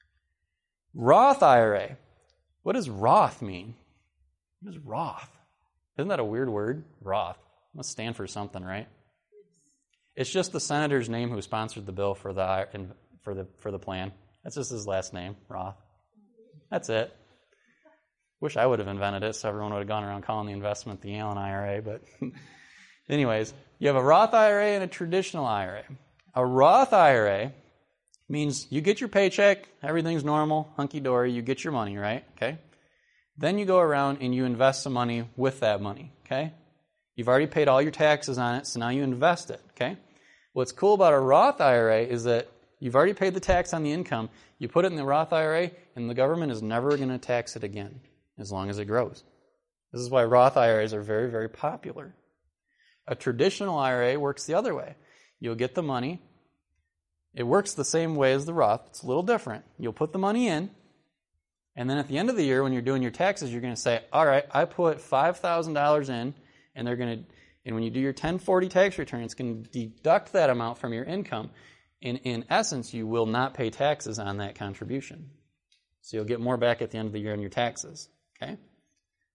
Roth IRA. What does Roth mean? What is Roth? Isn't that a weird word? Roth. It must stand for something, right? It's just the senator's name who sponsored the bill for the plan. That's just his last name, Roth. That's it. Wish I would have invented it so everyone would have gone around calling the investment the Allen IRA. But anyways, you have a Roth IRA and a traditional IRA. A Roth IRA means you get your paycheck, everything's normal, hunky-dory, you get your money, right? Okay. Then you go around and you invest some money with that money, okay? You've already paid all your taxes on it, so now you invest it, okay? What's cool about a Roth IRA is that you've already paid the tax on the income, you put it in the Roth IRA, and the government is never going to tax it again as long as it grows. This is why Roth IRAs are very, very popular. A traditional IRA works the other way. You'll get the money. It works the same way as the Roth. It's a little different. You'll put the money in, and then at the end of the year when you're doing your taxes, you're going to say, all right, I put $5,000 in, and when you do your 1040 tax return, it's going to deduct that amount from your income. In essence, you will not pay taxes on that contribution. So you'll get more back at the end of the year on your taxes. Okay?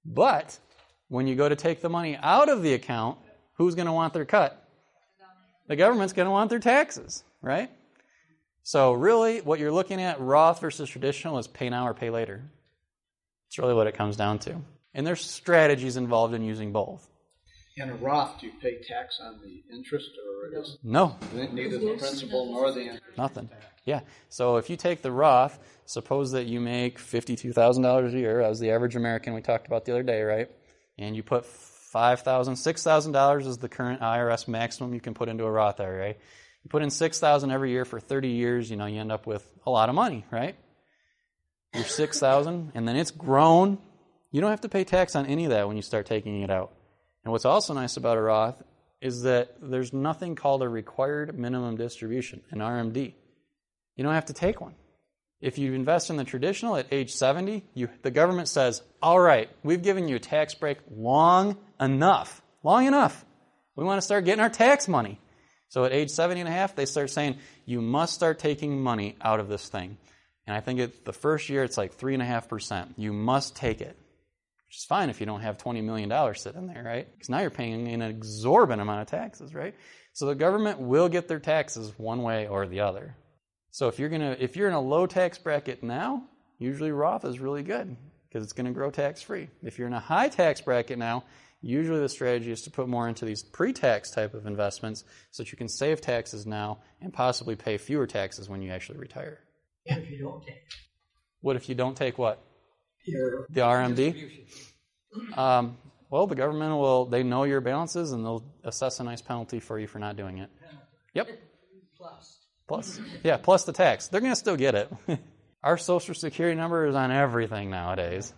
But when you go to take the money out of the account, who's going to want their cut? The government's going to want their taxes, right? So really, what you're looking at, Roth versus traditional, is pay now or pay later. It's really what it comes down to. And there's strategies involved in using both. In a Roth, do you pay tax on the interest, or is No. neither the principal nor the interest? Nothing. Yeah. So if you take the Roth, suppose that you make $52,000 a year, as the average American we talked about the other day, right? And you put $5,000, $6,000 is the current IRS maximum you can put into a Roth IRA. You put in $6,000 every year for 30 years, you end up with a lot of money, right? You're $6,000, and then it's grown. You don't have to pay tax on any of that when you start taking it out. And what's also nice about a Roth is that there's nothing called a required minimum distribution, an RMD. You don't have to take one. If you invest in the traditional at age 70, the government says, all right, we've given you a tax break long enough. We want to start getting our tax money. So at age 70 and a half, they start saying, you must start taking money out of this thing. And I think the first year it's like 3.5%. You must take it. Which is fine if you don't have $20 million sitting there, right? Because now you're paying an exorbitant amount of taxes, right? So the government will get their taxes one way or the other. So if you're in a low tax bracket now, usually Roth is really good because it's going to grow tax-free. If you're in a high tax bracket now, usually the strategy is to put more into these pre-tax type of investments so that you can save taxes now and possibly pay fewer taxes when you actually retire. And if you don't take it. What if you don't take what? The RMD? Well, the government they know your balances and they'll assess a nice penalty for you for not doing it. Yep. Plus. Yeah, plus the tax. They're going to still get it. Our Social Security number is on everything nowadays.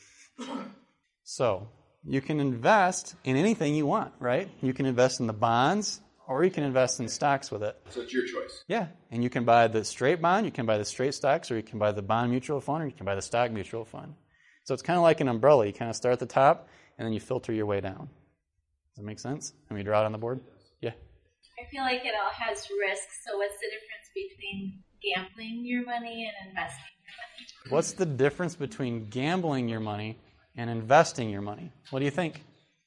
So, you can invest in anything you want, right? You can invest in the bonds or you can invest in stocks with it. So it's your choice. Yeah, and you can buy the straight bond, you can buy the straight stocks, or you can buy the bond mutual fund, or you can buy the stock mutual fund. So it's kind of like an umbrella. You kind of start at the top, and then you filter your way down. Does that make sense? Can we draw it on the board? Yeah. I feel like it all has risks. So what's the difference between gambling your money and investing your money? What's the difference between gambling your money and investing your money? What do you think?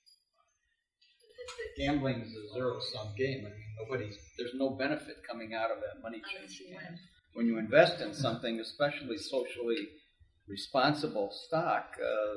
Gambling is a zero-sum game. I mean, there's no benefit coming out of that money changing hands. When you invest in something, especially socially responsible stock,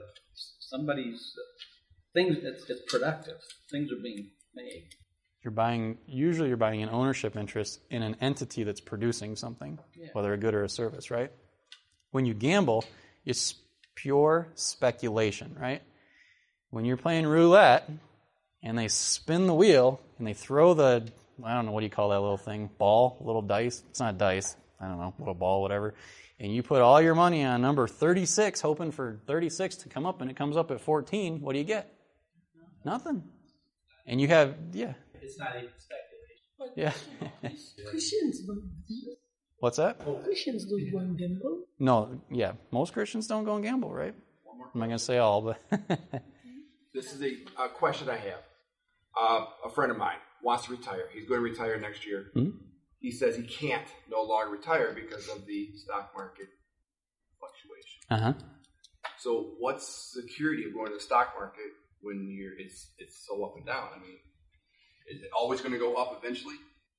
it's productive. Things are being made. Usually you're buying an ownership interest in an entity that's producing something, whether a good or a service, right? When you gamble, it's pure speculation, right? When you're playing roulette and they spin the wheel and they throw the, I don't know, what do you call that little thing? Ball? Little dice? It's not dice. I don't know, little ball, whatever. And you put all your money on number 36, hoping for 36 to come up, and it comes up at 14, what do you get? Nothing. And you have, It's not even speculation. Yeah. Christians don't. What's that? Christians don't go and gamble. No, yeah. Most Christians don't go and gamble, right? I'm not going to say all, but... This is a question I have. A friend of mine wants to retire. He's going to retire next year. Mm-hmm. He says he can't no longer retire because of the stock market fluctuation. Uh-huh. So what's the security of going to the stock market when it's so up and down? I mean, is it always going to go up eventually?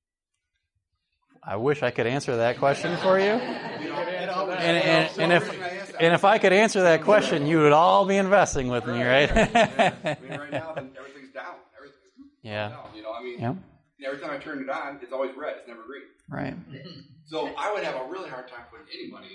I wish I could answer that question for you. And if I could answer that question, you would all be investing with me, right? I mean, right now, everything's down. Yeah. Down, every time I turn it on, it's always red. It's never green. Right. So I would have a really hard time putting any money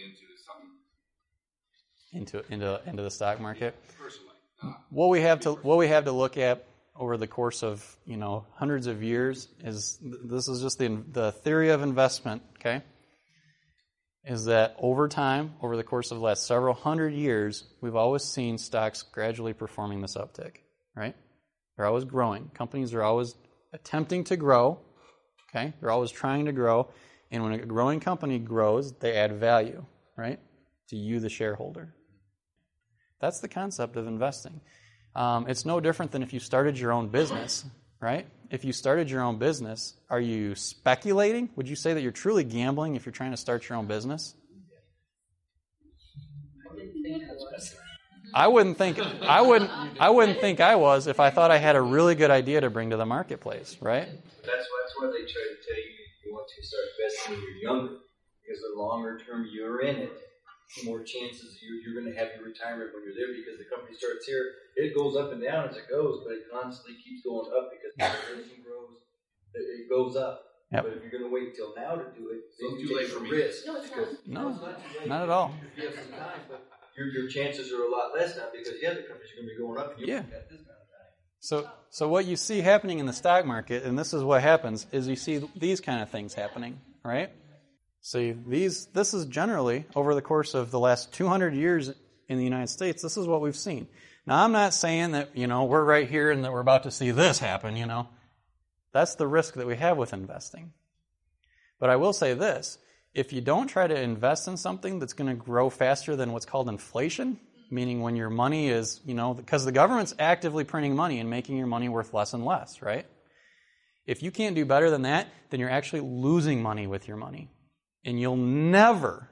into something. Into the stock market. Personally. What we have to look at over the course of hundreds of years is this is just the theory of investment. Okay. Is that over time, over the course of the last several hundred years, we've always seen stocks gradually performing this uptick, right? They're always growing. Companies are always attempting to grow, okay? They're always trying to grow. And when a growing company grows, they add value, right? To you, the shareholder. That's the concept of investing. It's no different than if you started your own business, right? If you started your own business, are you speculating? Would you say that you're truly gambling if you're trying to start your own business? I wouldn't think I was if I thought I had a really good idea to bring to the marketplace, right? That's why they try to tell you want to start investing when you're younger, because the longer term you're in it, the more chances you're going to have your retirement when you're there, because the company starts here, it goes up and down as it goes, but it constantly keeps going up because the organization grows, it goes up. Yep. But if you're going to wait till now to do it, then it's you too late take for a me. risk. No, it's because No, it's not too late. not at all. You have some time, but your chances are a lot less now because the other companies are going to be going up. And you Yeah. got this amount of time. So what you see happening in the stock market, and this is what happens, is you see these kind of things happening, right? See, this is generally, over the course of the last 200 years in the United States, this is what we've seen. Now, I'm not saying that, we're right here and that we're about to see this happen, That's the risk that we have with investing. But I will say this, if you don't try to invest in something that's going to grow faster than what's called inflation, meaning when your money is, because the government's actively printing money and making your money worth less and less, right? If you can't do better than that, then you're actually losing money with your money. And you'll never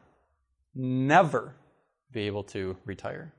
be able to retire.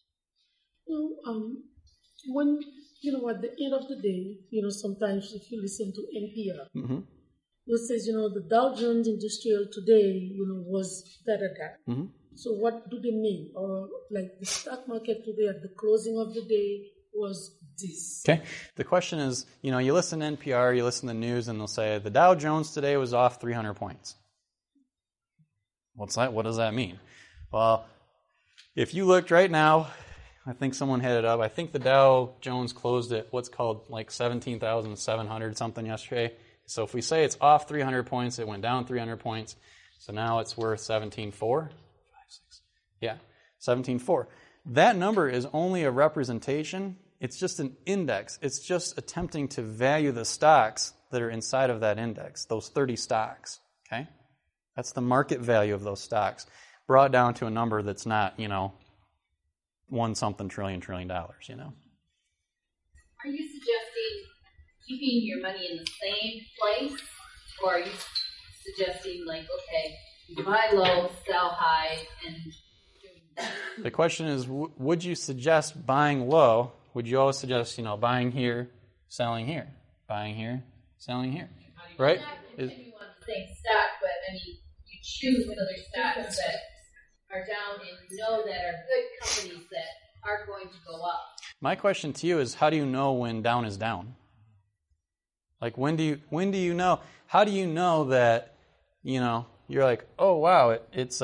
When, at the end of the day, sometimes if you listen to NPR, Mm-hmm. it says, the Dow Jones Industrial today, was da-da-da. Mm-hmm. So what do they mean? Or like the stock market today at the closing of the day was this. Okay. The question is, you listen to NPR, you listen to the news, and they'll say the Dow Jones today was off 300 points. What's that? What does that mean? Well, if you looked right now, I think someone had it up. I think the Dow Jones closed at what's called like 17,700 something yesterday. So if we say it's off 300 points, it went down 300 points. So now it's worth 17.4. Yeah, 17.4. That number is only a representation. It's just an index. It's just attempting to value the stocks that are inside of that index, those 30 stocks. Okay? That's the market value of those stocks, brought down to a number that's not, one something trillion dollars, Are you suggesting keeping your money in the same place, or are you suggesting you buy low, sell high, and doing that? The question is, would you suggest buying low? Would you always suggest, buying here, selling here, buying here, selling here, right? Not continue on the same stock, but you choose other stocks that are down and know that are good companies that are going to go up. My question to you is, how do you know when down is down? Like, when do you know? How do you know that, you're like, oh wow, it's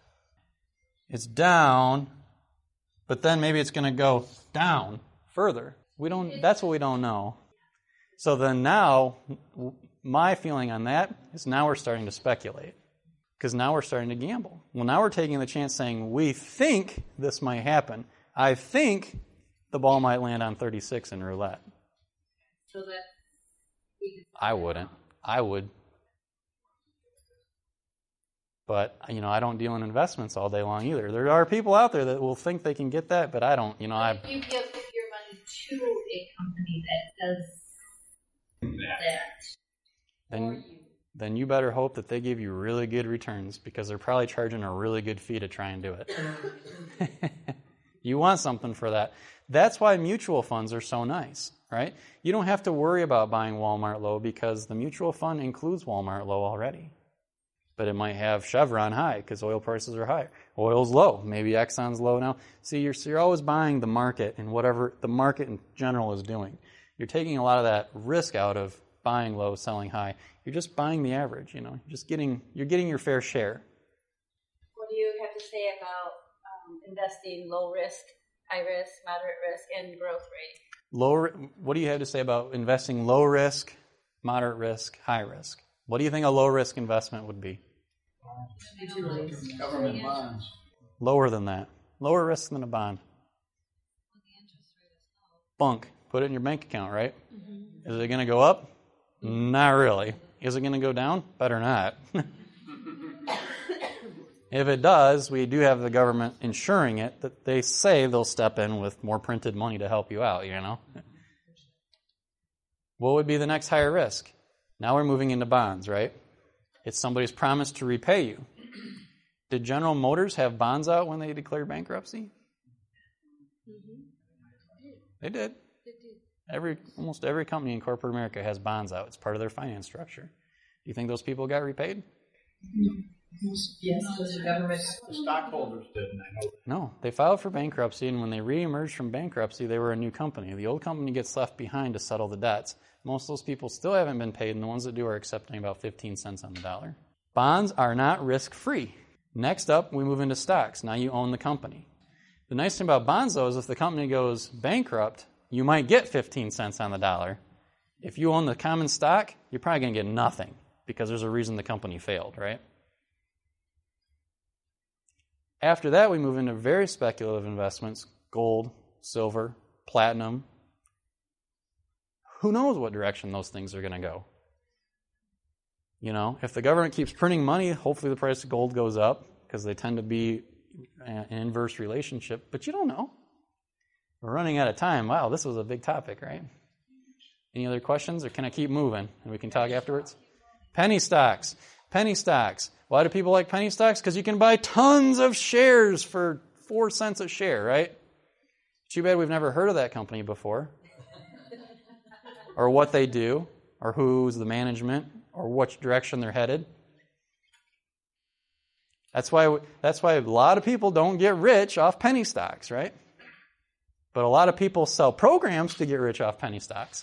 down, but then maybe it's going to go down further. That's what we don't know. So then now, my feeling on that is now we're starting to speculate. Because now we're starting to gamble. Well, now we're taking the chance saying, we think this might happen. I think the ball might land on 36 in roulette. So that I wouldn't. I would. But, I don't deal in investments all day long either. There are people out there that will think they can get that, but I don't. If you give your money to a company that does that, then you better hope that they give you really good returns, because they're probably charging a really good fee to try and do it. You want something for that. That's why mutual funds are so nice, right? You don't have to worry about buying Walmart low, because the mutual fund includes Walmart low already. But it might have Chevron high because oil prices are higher. Oil's low. Maybe Exxon's low now. See, you're always buying the market and whatever the market in general is doing. You're taking a lot of that risk out of buying low, selling high. You're just buying the average, You're getting your fair share. What do you have to say about investing low risk, high risk, moderate risk, and growth rate? What do you have to say about investing low risk, moderate risk, high risk? What do you think a low risk investment would be? Government bonds. Lower than that. Lower risk than a bond. Bunk. Put it in your bank account, right? Mm-hmm. Is it going to go up? Not really. Is it going to go down? Better not. If it does, we do have the government insuring it, that they say they'll step in with more printed money to help you out, What would be the next higher risk? Now we're moving into bonds, right? It's somebody's promise to repay you. Did General Motors have bonds out when they declared bankruptcy? They did. They did. Almost every company in corporate America has bonds out. It's part of their finance structure. Do you think those people got repaid? Yes, the government. The stockholders didn't, I know that. No, they filed for bankruptcy, and when they reemerged from bankruptcy, they were a new company. The old company gets left behind to settle the debts. Most of those people still haven't been paid, and the ones that do are accepting about 15 cents on the dollar. Bonds are not risk-free. Next up, we move into stocks. Now you own the company. The nice thing about bonds, though, is if the company goes bankrupt, you might get 15 cents on the dollar. If you own the common stock, you're probably going to get nothing because there's a reason the company failed, right? After that, we move into very speculative investments, gold, silver, platinum. Who knows what direction those things are going to go? You know, if the government keeps printing money, hopefully the price of gold goes up because they tend to be an inverse relationship, but you don't know. We're running out of time. Wow, this was a big topic, right? Any other questions, or can I keep moving and we can talk afterwards? Penny stocks. Penny stocks. Why do people like penny stocks? Because you can buy tons of shares for 4 cents a share, right? Too bad we've never heard of that company before. Or what they do, or who's the management, or which direction they're headed. That's why a lot of people don't get rich off penny stocks, right? But a lot of people sell programs to get rich off penny stocks.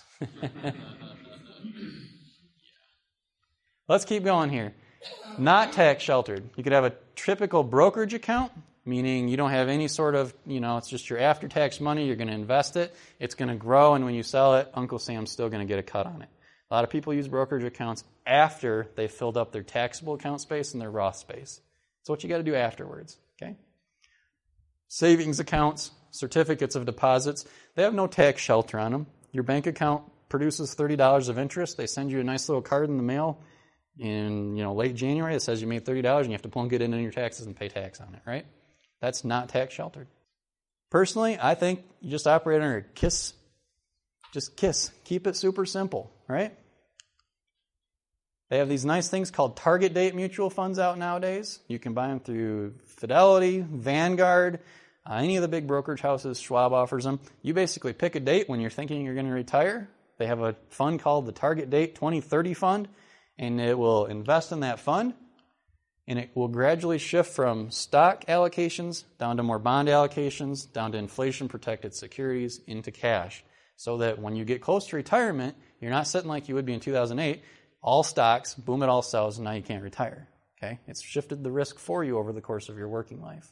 Let's keep going here. Not tax sheltered. You could have a typical brokerage account, meaning you don't have any sort of, it's just your after-tax money. You're going to invest it. It's going to grow, and when you sell it, Uncle Sam's still going to get a cut on it. A lot of people use brokerage accounts after they've filled up their taxable account space and their Roth space. That's what you got to do afterwards, okay? Savings accounts, certificates of deposits, they have no tax shelter on them. Your bank account produces $30 of interest. They send you a nice little card in the mail in late January that says you made $30 and you have to plunk it into your taxes and pay tax on it, right? That's not tax sheltered. Personally, I think you just operate under a KISS. Just KISS. Keep it super simple, right? They have these nice things called target date mutual funds out nowadays. You can buy them through Fidelity, Vanguard, any of the big brokerage houses. Schwab offers them. You basically pick a date when you're thinking you're going to retire. They have a fund called the Target Date 2030 Fund, and it will invest in that fund, and it will gradually shift from stock allocations down to more bond allocations, down to inflation-protected securities, into cash, so that when you get close to retirement, you're not sitting like you would be in 2008, all stocks, boom, it all sells, and now you can't retire. Okay? It's shifted the risk for you over the course of your working life.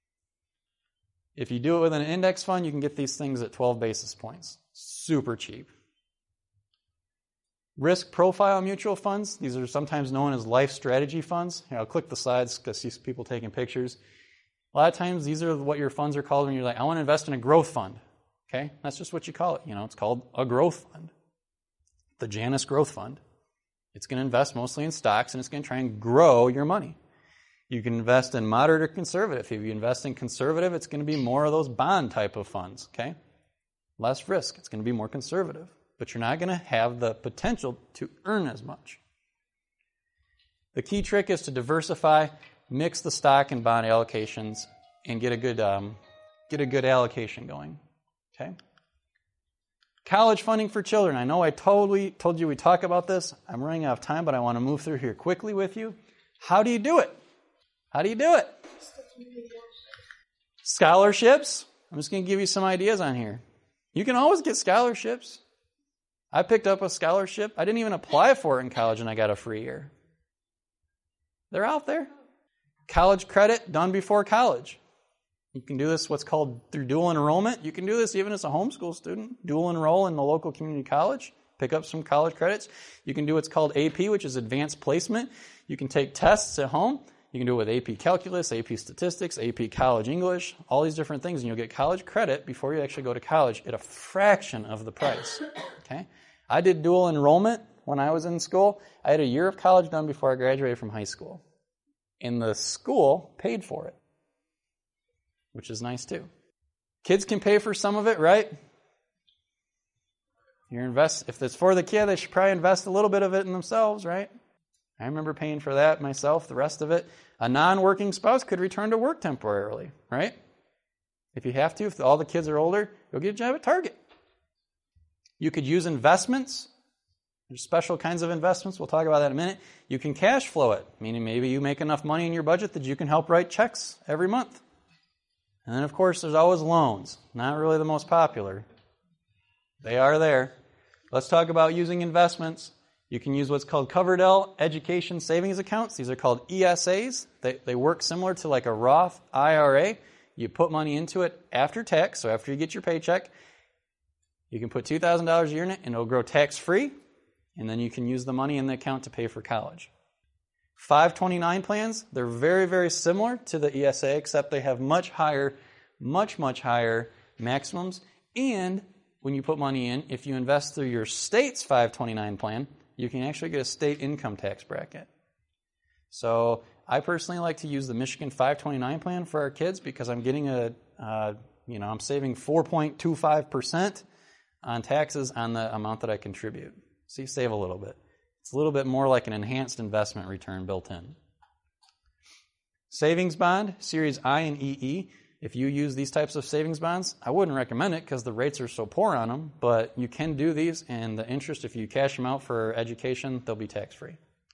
If you do it with an index fund, you can get these things at 12 basis points. Super cheap. Risk profile mutual funds, these are sometimes known as life strategy funds. Here, I'll click the slides because I see people taking pictures. A lot of times these are what your funds are called when you're like, I want to invest in a growth fund. Okay? That's just what you call it. It's called a growth fund. The Janus Growth Fund. It's going to invest mostly in stocks, and it's going to try and grow your money. You can invest in moderate or conservative. If you invest in conservative, it's going to be more of those bond type of funds. Okay? Less risk. It's going to be more conservative. But you're not going to have the potential to earn as much. The key trick is to diversify, mix the stock and bond allocations, and get a good allocation going. Okay? College funding for children. I know I totally told you we talk about this. I'm running out of time, but I want to move through here quickly with you. How do you do it? How do you do it? Scholarships. I'm just going to give you some ideas on here. You can always get scholarships. I picked up a scholarship. I didn't even apply for it in college, and I got a free year. They're out there. College credit done before college. You can do this what's called through dual enrollment. You can do this even as a homeschool student. Dual enroll in the local community college. Pick up some college credits. You can do what's called AP, which is advanced placement. You can take tests at home. You can do it with AP Calculus, AP Statistics, AP College English, all these different things, and you'll get college credit before you actually go to college at a fraction of the price. Okay? I did dual enrollment when I was in school. I had a year of college done before I graduated from high school. And the school paid for it, which is nice too. Kids can pay for some of it, right? If it's for the kid, they should probably invest a little bit of it in themselves, right? I remember paying for that myself, the rest of it. A non-working spouse could return to work temporarily, right? If you have to, if all the kids are older, go get a job at Target. You could use investments. There's special kinds of investments. We'll talk about that in a minute. You can cash flow it, meaning maybe you make enough money in your budget that you can help write checks every month. And then, of course, there's always loans. Not really the most popular. They are there. Let's talk about using investments. You can use what's called Coverdell Education Savings Accounts. These are called ESAs. They work similar to like a Roth IRA. You put money into it after tax, so after you get your paycheck. You can put $2,000 a year in it, and it'll grow tax-free, and then you can use the money in the account to pay for college. 529 plans, they're very, very similar to the ESA, except they have much higher maximums. And when you put money in, if you invest through your state's 529 plan, you can actually get a state income tax bracket. So I personally like to use the Michigan 529 plan for our kids because I'm getting I'm saving 4.25% on taxes on the amount that I contribute. So you save a little bit. It's a little bit more like an enhanced investment return built in. Savings bond, Series I and EE. If you use these types of savings bonds, I wouldn't recommend it because the rates are so poor on them, but you can do these, and the interest, if you cash them out for education, they'll be tax-free.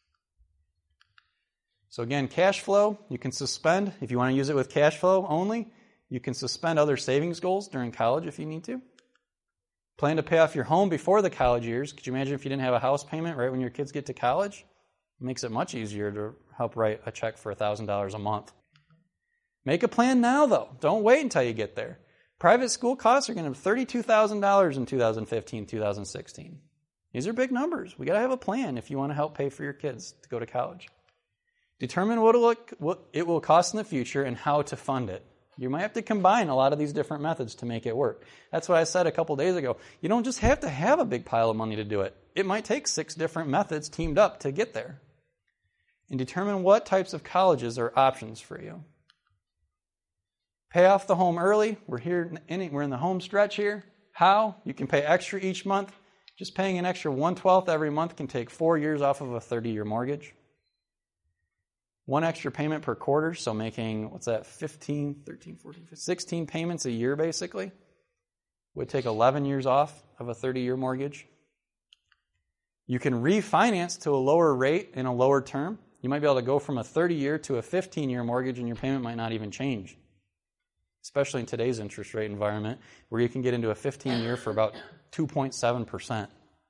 So again, cash flow, you can suspend. If you want to use it with cash flow only, you can suspend other savings goals during college if you need to. Plan to pay off your home before the college years. Could you imagine if you didn't have a house payment right when your kids get to college? It makes it much easier to help write a check for $1,000 a month. Make a plan now, though. Don't wait until you get there. Private school costs are going to be $32,000 in 2015, 2016. These are big numbers. We got to have a plan if you want to help pay for your kids to go to college. Determine what it will cost in the future and how to fund it. You might have to combine a lot of these different methods to make it work. That's what I said a couple days ago. You don't just have to have a big pile of money to do it. It might take 6 different methods teamed up to get there. And determine what types of colleges are options for you. Pay off the home early. We're in the home stretch here. How? You can pay extra each month. Just paying an extra 1/12 every month can take 4 years off of a 30-year mortgage. 1 extra payment per quarter, so making, 16 payments a year basically, would take 11 years off of a 30-year mortgage. You can refinance to a lower rate in a lower term. You might be able to go from a 30-year to a 15-year mortgage and your payment might not even change, especially in today's interest rate environment where you can get into a 15-year for about 2.7%.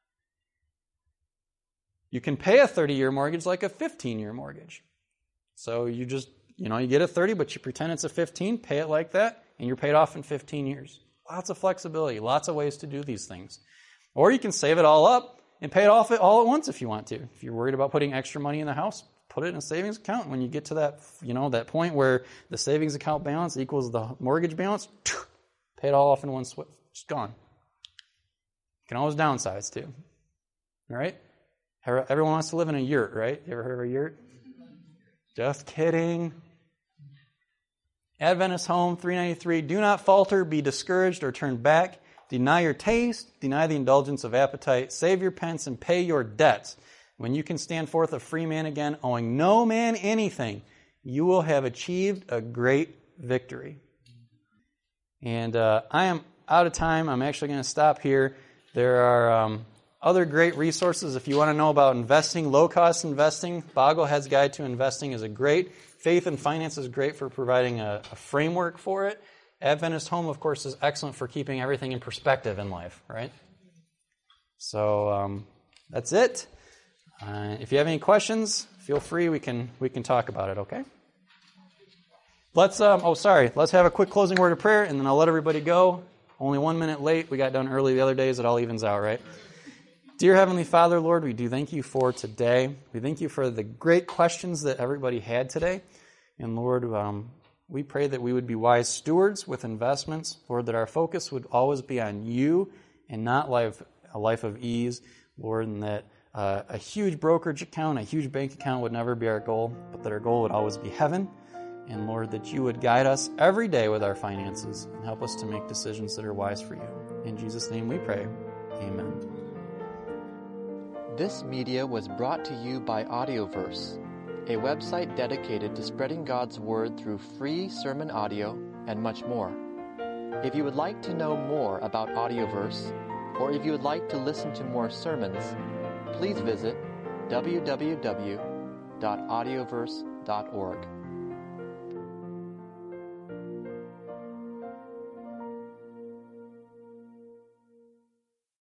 You can pay a 30-year mortgage like a 15-year mortgage. So you just, you get a 30, but you pretend it's a 15, pay it like that, and you're paid off in 15 years. Lots of flexibility, lots of ways to do these things. Or you can save it all up and pay it off all at once if you want to. If you're worried about putting extra money in the house, put it in a savings account. When you get to that, that point where the savings account balance equals the mortgage balance, pay it all off in one swift. Just gone. You can always downsize too. All right? Everyone wants to live in a yurt, right? You ever heard of a yurt? Just kidding. Adventist Home 393, do not falter, be discouraged, or turn back. Deny your taste, deny the indulgence of appetite, save your pence, and pay your debts. When you can stand forth a free man again, owing no man anything, you will have achieved a great victory. And I am out of time. I'm actually going to stop here. There are other great resources. If you want to know about investing, low-cost investing, Boglehead's Guide to Investing is a great. Faith and Finance is great for providing a framework for it. Adventist Home, of course, is excellent for keeping everything in perspective in life, right? So that's it. If you have any questions, feel free. We can talk about it, okay? Let's have a quick closing word of prayer, and then I'll let everybody go. Only 1 minute late. We got done early the other days. It all evens out, right? Dear Heavenly Father, Lord, we do thank you for today. We thank you for the great questions that everybody had today. And Lord, we pray that we would be wise stewards with investments. Lord, that our focus would always be on you and not a life of ease. Lord, and that a huge brokerage account, a huge bank account would never be our goal, but that our goal would always be heaven. And Lord, that you would guide us every day with our finances and help us to make decisions that are wise for you. In Jesus' name we pray. Amen. This media was brought to you by Audioverse, a website dedicated to spreading God's Word through free sermon audio and much more. If you would like to know more about Audioverse, or if you would like to listen to more sermons, please visit www.audioverse.org.